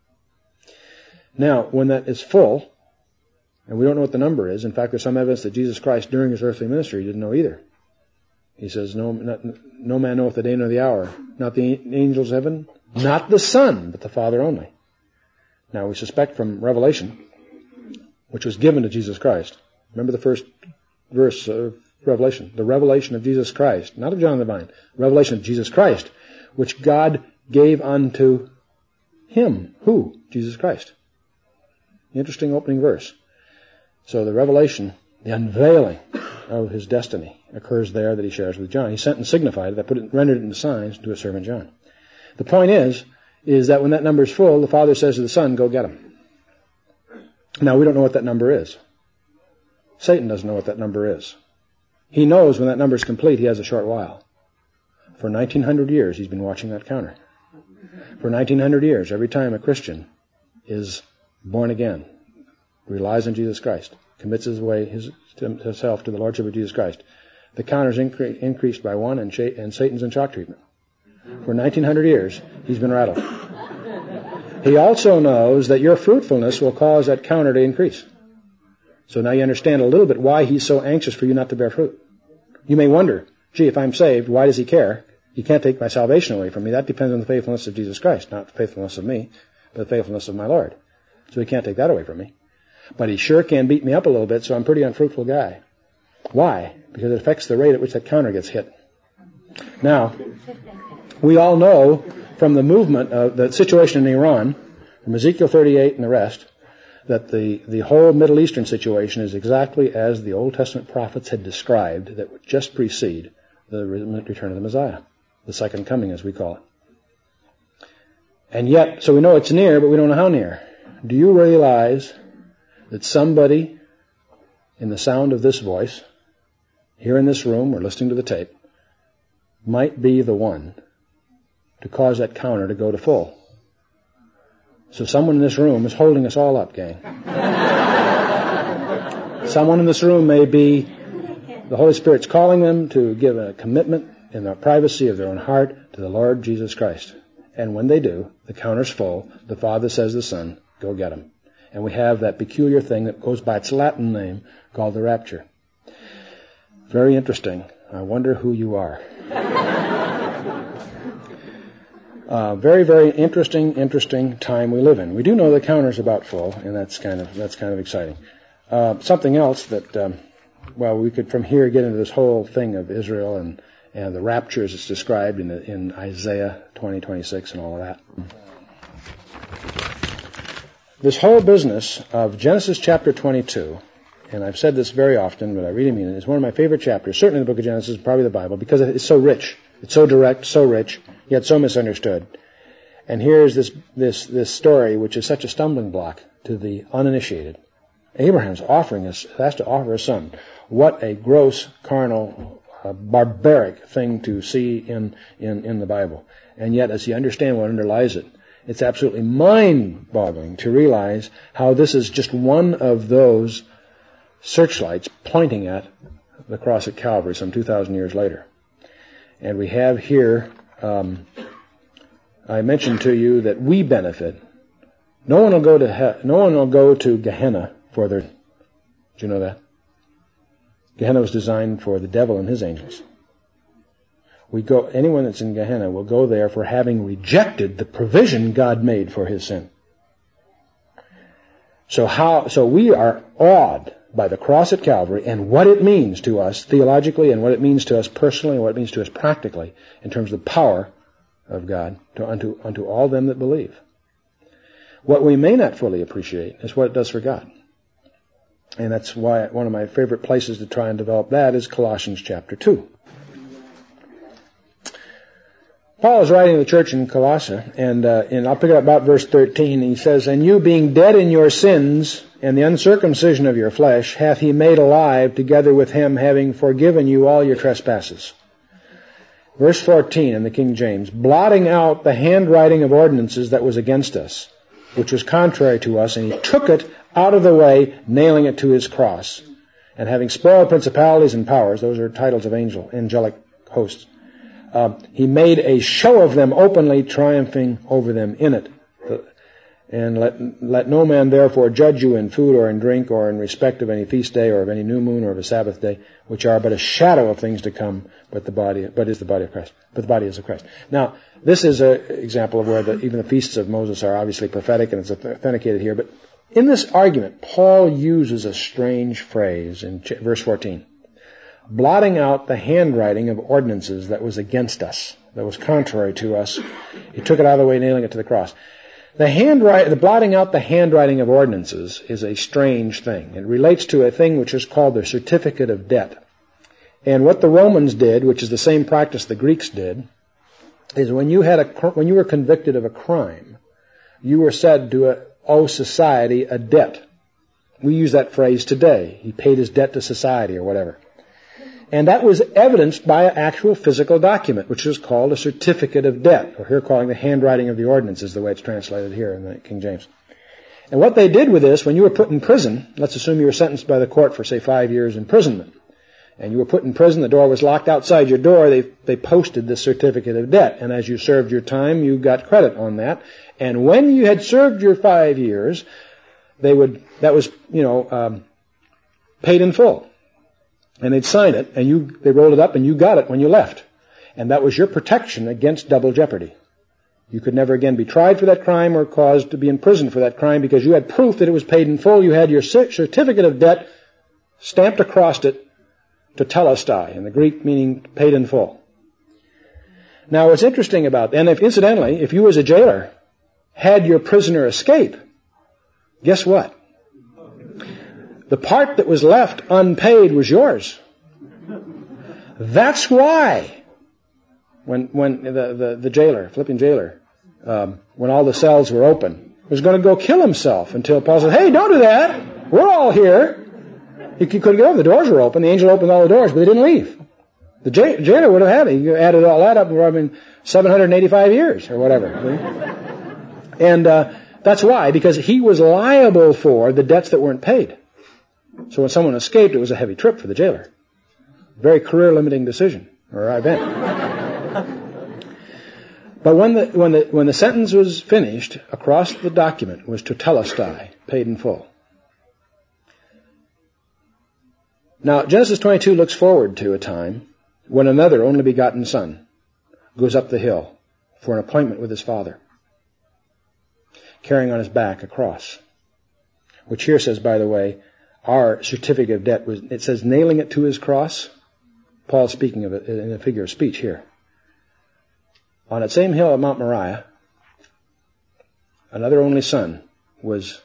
Now, when that is full, and we don't know what the number is, in fact, there's some evidence that Jesus Christ, during his earthly ministry, didn't know either. He says, no, not, no man knoweth the day nor the hour, not the angels of heaven, not the Son, but the Father only. Now, we suspect from Revelation, which was given to Jesus Christ. Remember the first verse of Revelation. The revelation of Jesus Christ, not of John the Divine, revelation of Jesus Christ, which God gave unto him. Who? Jesus Christ. Interesting opening verse. So the revelation, the unveiling of his destiny occurs there that he shares with John. He sent and signified that, put it, rendered it into signs to his servant John. The point is, is that when that number is full, the Father says to the Son, go get him. Now, we don't know what that number is. Satan doesn't know what that number is. He knows when that number is complete, he has a short while. For nineteen hundred years, he's been watching that counter. For nineteen hundred years, every time a Christian is born again, relies on Jesus Christ, commits his way, his, himself to the Lordship of Jesus Christ, the counter is incre- increased by one, and, sh- and Satan's in shock treatment. For nineteen hundred years, he's been rattled. He also knows that your fruitfulness will cause that counter to increase. So now you understand a little bit why he's so anxious for you not to bear fruit. You may wonder, gee, if I'm saved, why does he care? He can't take my salvation away from me. That depends on the faithfulness of Jesus Christ, not the faithfulness of me, but the faithfulness of my Lord. So he can't take that away from me. But he sure can beat me up a little bit, so I'm a pretty unfruitful guy. Why? Because it affects the rate at which that counter gets hit. Now, we all know from the movement of the situation in Iran, from Ezekiel thirty-eight and the rest, that the, the whole Middle Eastern situation is exactly as the Old Testament prophets had described that would just precede the return of the Messiah, the second coming as we call it. And yet, so we know it's near, but we don't know how near. Do you realize that somebody in the sound of this voice, here in this room or listening to the tape, might be the one to cause that counter to go to full? So someone in this room is holding us all up, gang. Someone in this room may be, the Holy Spirit's calling them to give a commitment in the privacy of their own heart to the Lord Jesus Christ. And when they do, the counter's full. The Father says to the Son, go get him. And we have that peculiar thing that goes by its Latin name called the rapture. Very interesting. I wonder who you are. Uh, very, very interesting, interesting time we live in. We do know the counter's about full, and that's kind of that's kind of exciting. Uh, something else that, um, well, we could from here get into this whole thing of Israel and, and the rapture as it's described in, the, in Isaiah twenty, twenty-six and all of that. This whole business of Genesis chapter twenty-two, and I've said this very often, but I really mean it, it's one of my favorite chapters, certainly the book of Genesis, probably the Bible, because it's so rich. It's so direct, so rich, yet so misunderstood. And here's this, this, this story, which is such a stumbling block to the uninitiated. Abraham's offering us, has to offer a son. What a gross, carnal, uh, barbaric thing to see in, in, in the Bible. And yet, as you understand what underlies it, it's absolutely mind-boggling to realize how this is just one of those searchlights pointing at the cross at Calvary some two thousand years later. And we have here, um, I mentioned to you that we benefit No one will go to he- no one will go to Gehenna for their. Did you know that? Gehenna was designed for the devil and his angels. We go. Anyone that's in Gehenna will go there for having rejected the provision God made for his sin. So how? So we are awed by the cross at Calvary and what it means to us theologically, and what it means to us personally, and what it means to us practically in terms of the power of God to, unto unto all them that believe. What we may not fully appreciate is what it does for God. And that's why one of my favorite places to try and develop that is Colossians chapter two. Paul is writing to the church in Colossae, and, uh, and I'll pick it up about verse thirteen. He says, "And you being dead in your sins and the uncircumcision of your flesh, hath he made alive together with him, having forgiven you all your trespasses." Verse fourteen in the King James, "Blotting out the handwriting of ordinances that was against us, which was contrary to us, and he took it out of the way, nailing it to his cross. And having spoiled principalities and powers," those are titles of angel, angelic hosts, Uh, "he made a show of them openly, triumphing over them in it. And let, let no man therefore judge you in food or in drink or in respect of any feast day or of any new moon or of a Sabbath day, which are but a shadow of things to come, but the body, but is the body of Christ. But the body is of Christ." Now, this is an example of where the, even the feasts of Moses are obviously prophetic, and it's authenticated here. But in this argument, Paul uses a strange phrase in verse fourteen. "Blotting out the handwriting of ordinances that was against us, that was contrary to us. He took it out of the way, nailing it to the cross." The handwriting, the blotting out the handwriting of ordinances is a strange thing. It relates to a thing which is called the certificate of debt. And what the Romans did, which is the same practice the Greeks did, is when you had a, when you were convicted of a crime, you were said to owe society a debt. We use that phrase today. He paid his debt to society or whatever. And that was evidenced by an actual physical document, which is called a certificate of debt, or here calling the handwriting of the ordinance, is the way it's translated here in the King James. And what they did with this, when you were put in prison, let's assume you were sentenced by the court for, say, five years imprisonment, and you were put in prison, the door was locked outside your door, they, they posted this certificate of debt. And as you served your time, you got credit on that. And when you had served your five years, they would, that was, you know, um, paid in full. And they'd sign it, and you, they rolled it up, and you got it when you left. And that was your protection against double jeopardy. You could never again be tried for that crime or caused to be in prison for that crime because you had proof that it was paid in full. You had your certificate of debt stamped across it, tetelestai, in the Greek meaning paid in full. Now, what's interesting about that, and if, incidentally, if you as a jailer had your prisoner escape, guess what? The part that was left unpaid was yours. That's why when when the, the, the jailer, Philippian jailer, um, when all the cells were open, was going to go kill himself until Paul said, "Hey, don't do that. We're all here." He, he couldn't get over. The doors were open. The angel opened all the doors, but they didn't leave. The j- jailer would have had it. You added all that up, I mean, seven hundred eighty-five years or whatever. And uh, that's why, because he was liable for the debts that weren't paid. So when someone escaped, it was a heavy trip for the jailer. Very career-limiting decision or event. But when the when the when the sentence was finished, across the document was tetelestai, paid in full. Now Genesis twenty-two looks forward to a time when another only begotten son goes up the hill for an appointment with his father, carrying on his back a cross, which here says, by the way, our certificate of debt was, it says nailing it to his cross. Paul's speaking of it in a figure of speech here. On that same hill at Mount Moriah, another only son was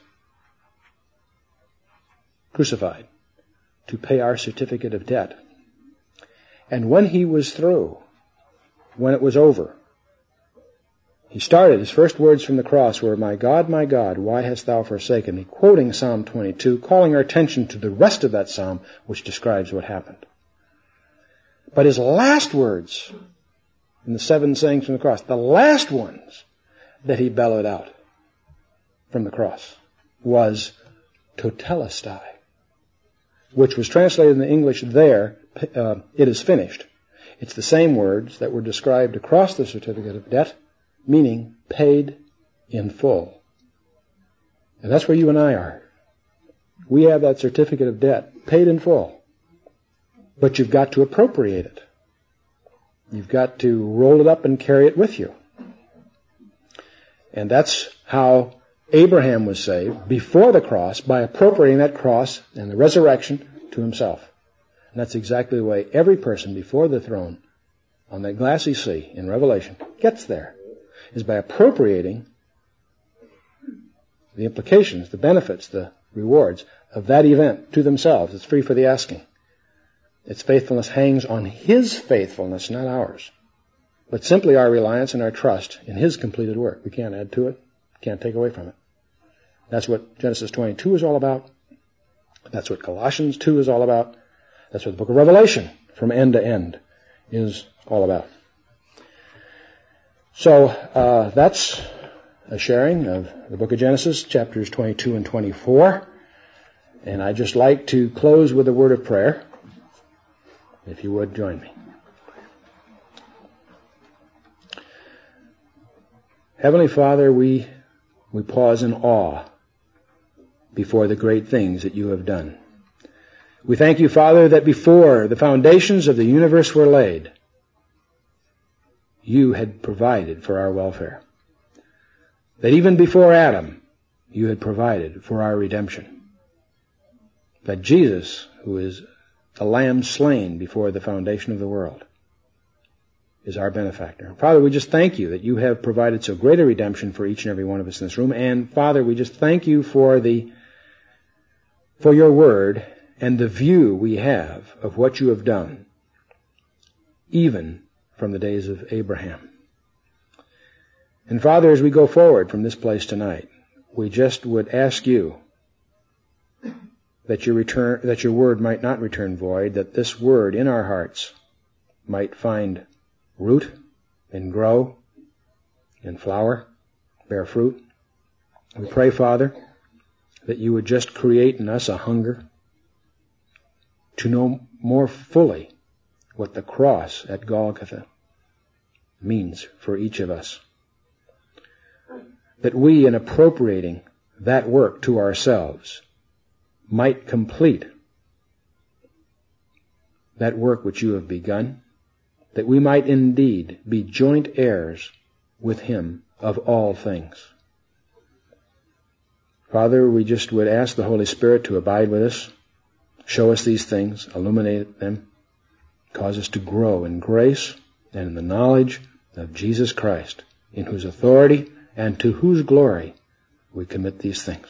crucified to pay our certificate of debt. And when he was through, when it was over, he started, his first words from the cross were, "My God, my God, why hast thou forsaken me?" Quoting Psalm twenty-two, calling our attention to the rest of that psalm, which describes what happened. But his last words in the seven sayings from the cross, the last ones that he bellowed out from the cross was tetelestai, which was translated in the English there, uh, "it is finished." It's the same words that were described across the certificate of debt, meaning paid in full. And that's where you and I are. We have that certificate of debt, paid in full. But you've got to appropriate it. You've got to roll it up and carry it with you. And that's how Abraham was saved before the cross, by appropriating that cross and the resurrection to himself. And that's exactly the way every person before the throne on that glassy sea in Revelation gets there, is by appropriating the implications, the benefits, the rewards of that event to themselves. It's free for the asking. Its faithfulness hangs on His faithfulness, not ours, but simply our reliance and our trust in His completed work. We can't add to it, can't take away from it. That's what Genesis twenty-two is all about. That's what Colossians two is all about. That's what the book of Revelation, from end to end, is all about. So uh, that's a sharing of the book of Genesis, chapters twenty-two and twenty-four. And I'd just like to close with a word of prayer. If you would, join me. Heavenly Father, we, we pause in awe before the great things that you have done. We thank you, Father, that before the foundations of the universe were laid, you had provided for our welfare. That even before Adam, you had provided for our redemption. That Jesus, who is the Lamb slain before the foundation of the world, is our benefactor. Father, we just thank you that you have provided so great a redemption for each and every one of us in this room. And Father, we just thank you for the for your word and the view we have of what you have done, even from the days of Abraham. And Father, as we go forward from this place tonight, we just would ask you that your return, that your word might not return void, that this word in our hearts might find root and grow and flower, bear fruit. We pray, Father, that you would just create in us a hunger to know more fully what the cross at Golgotha means for each of us. That we, in appropriating that work to ourselves, might complete that work which you have begun, that we might indeed be joint heirs with him of all things. Father, we just would ask the Holy Spirit to abide with us, show us these things, illuminate them, cause us to grow in grace and in the knowledge of Jesus Christ, in whose authority and to whose glory we commit these things.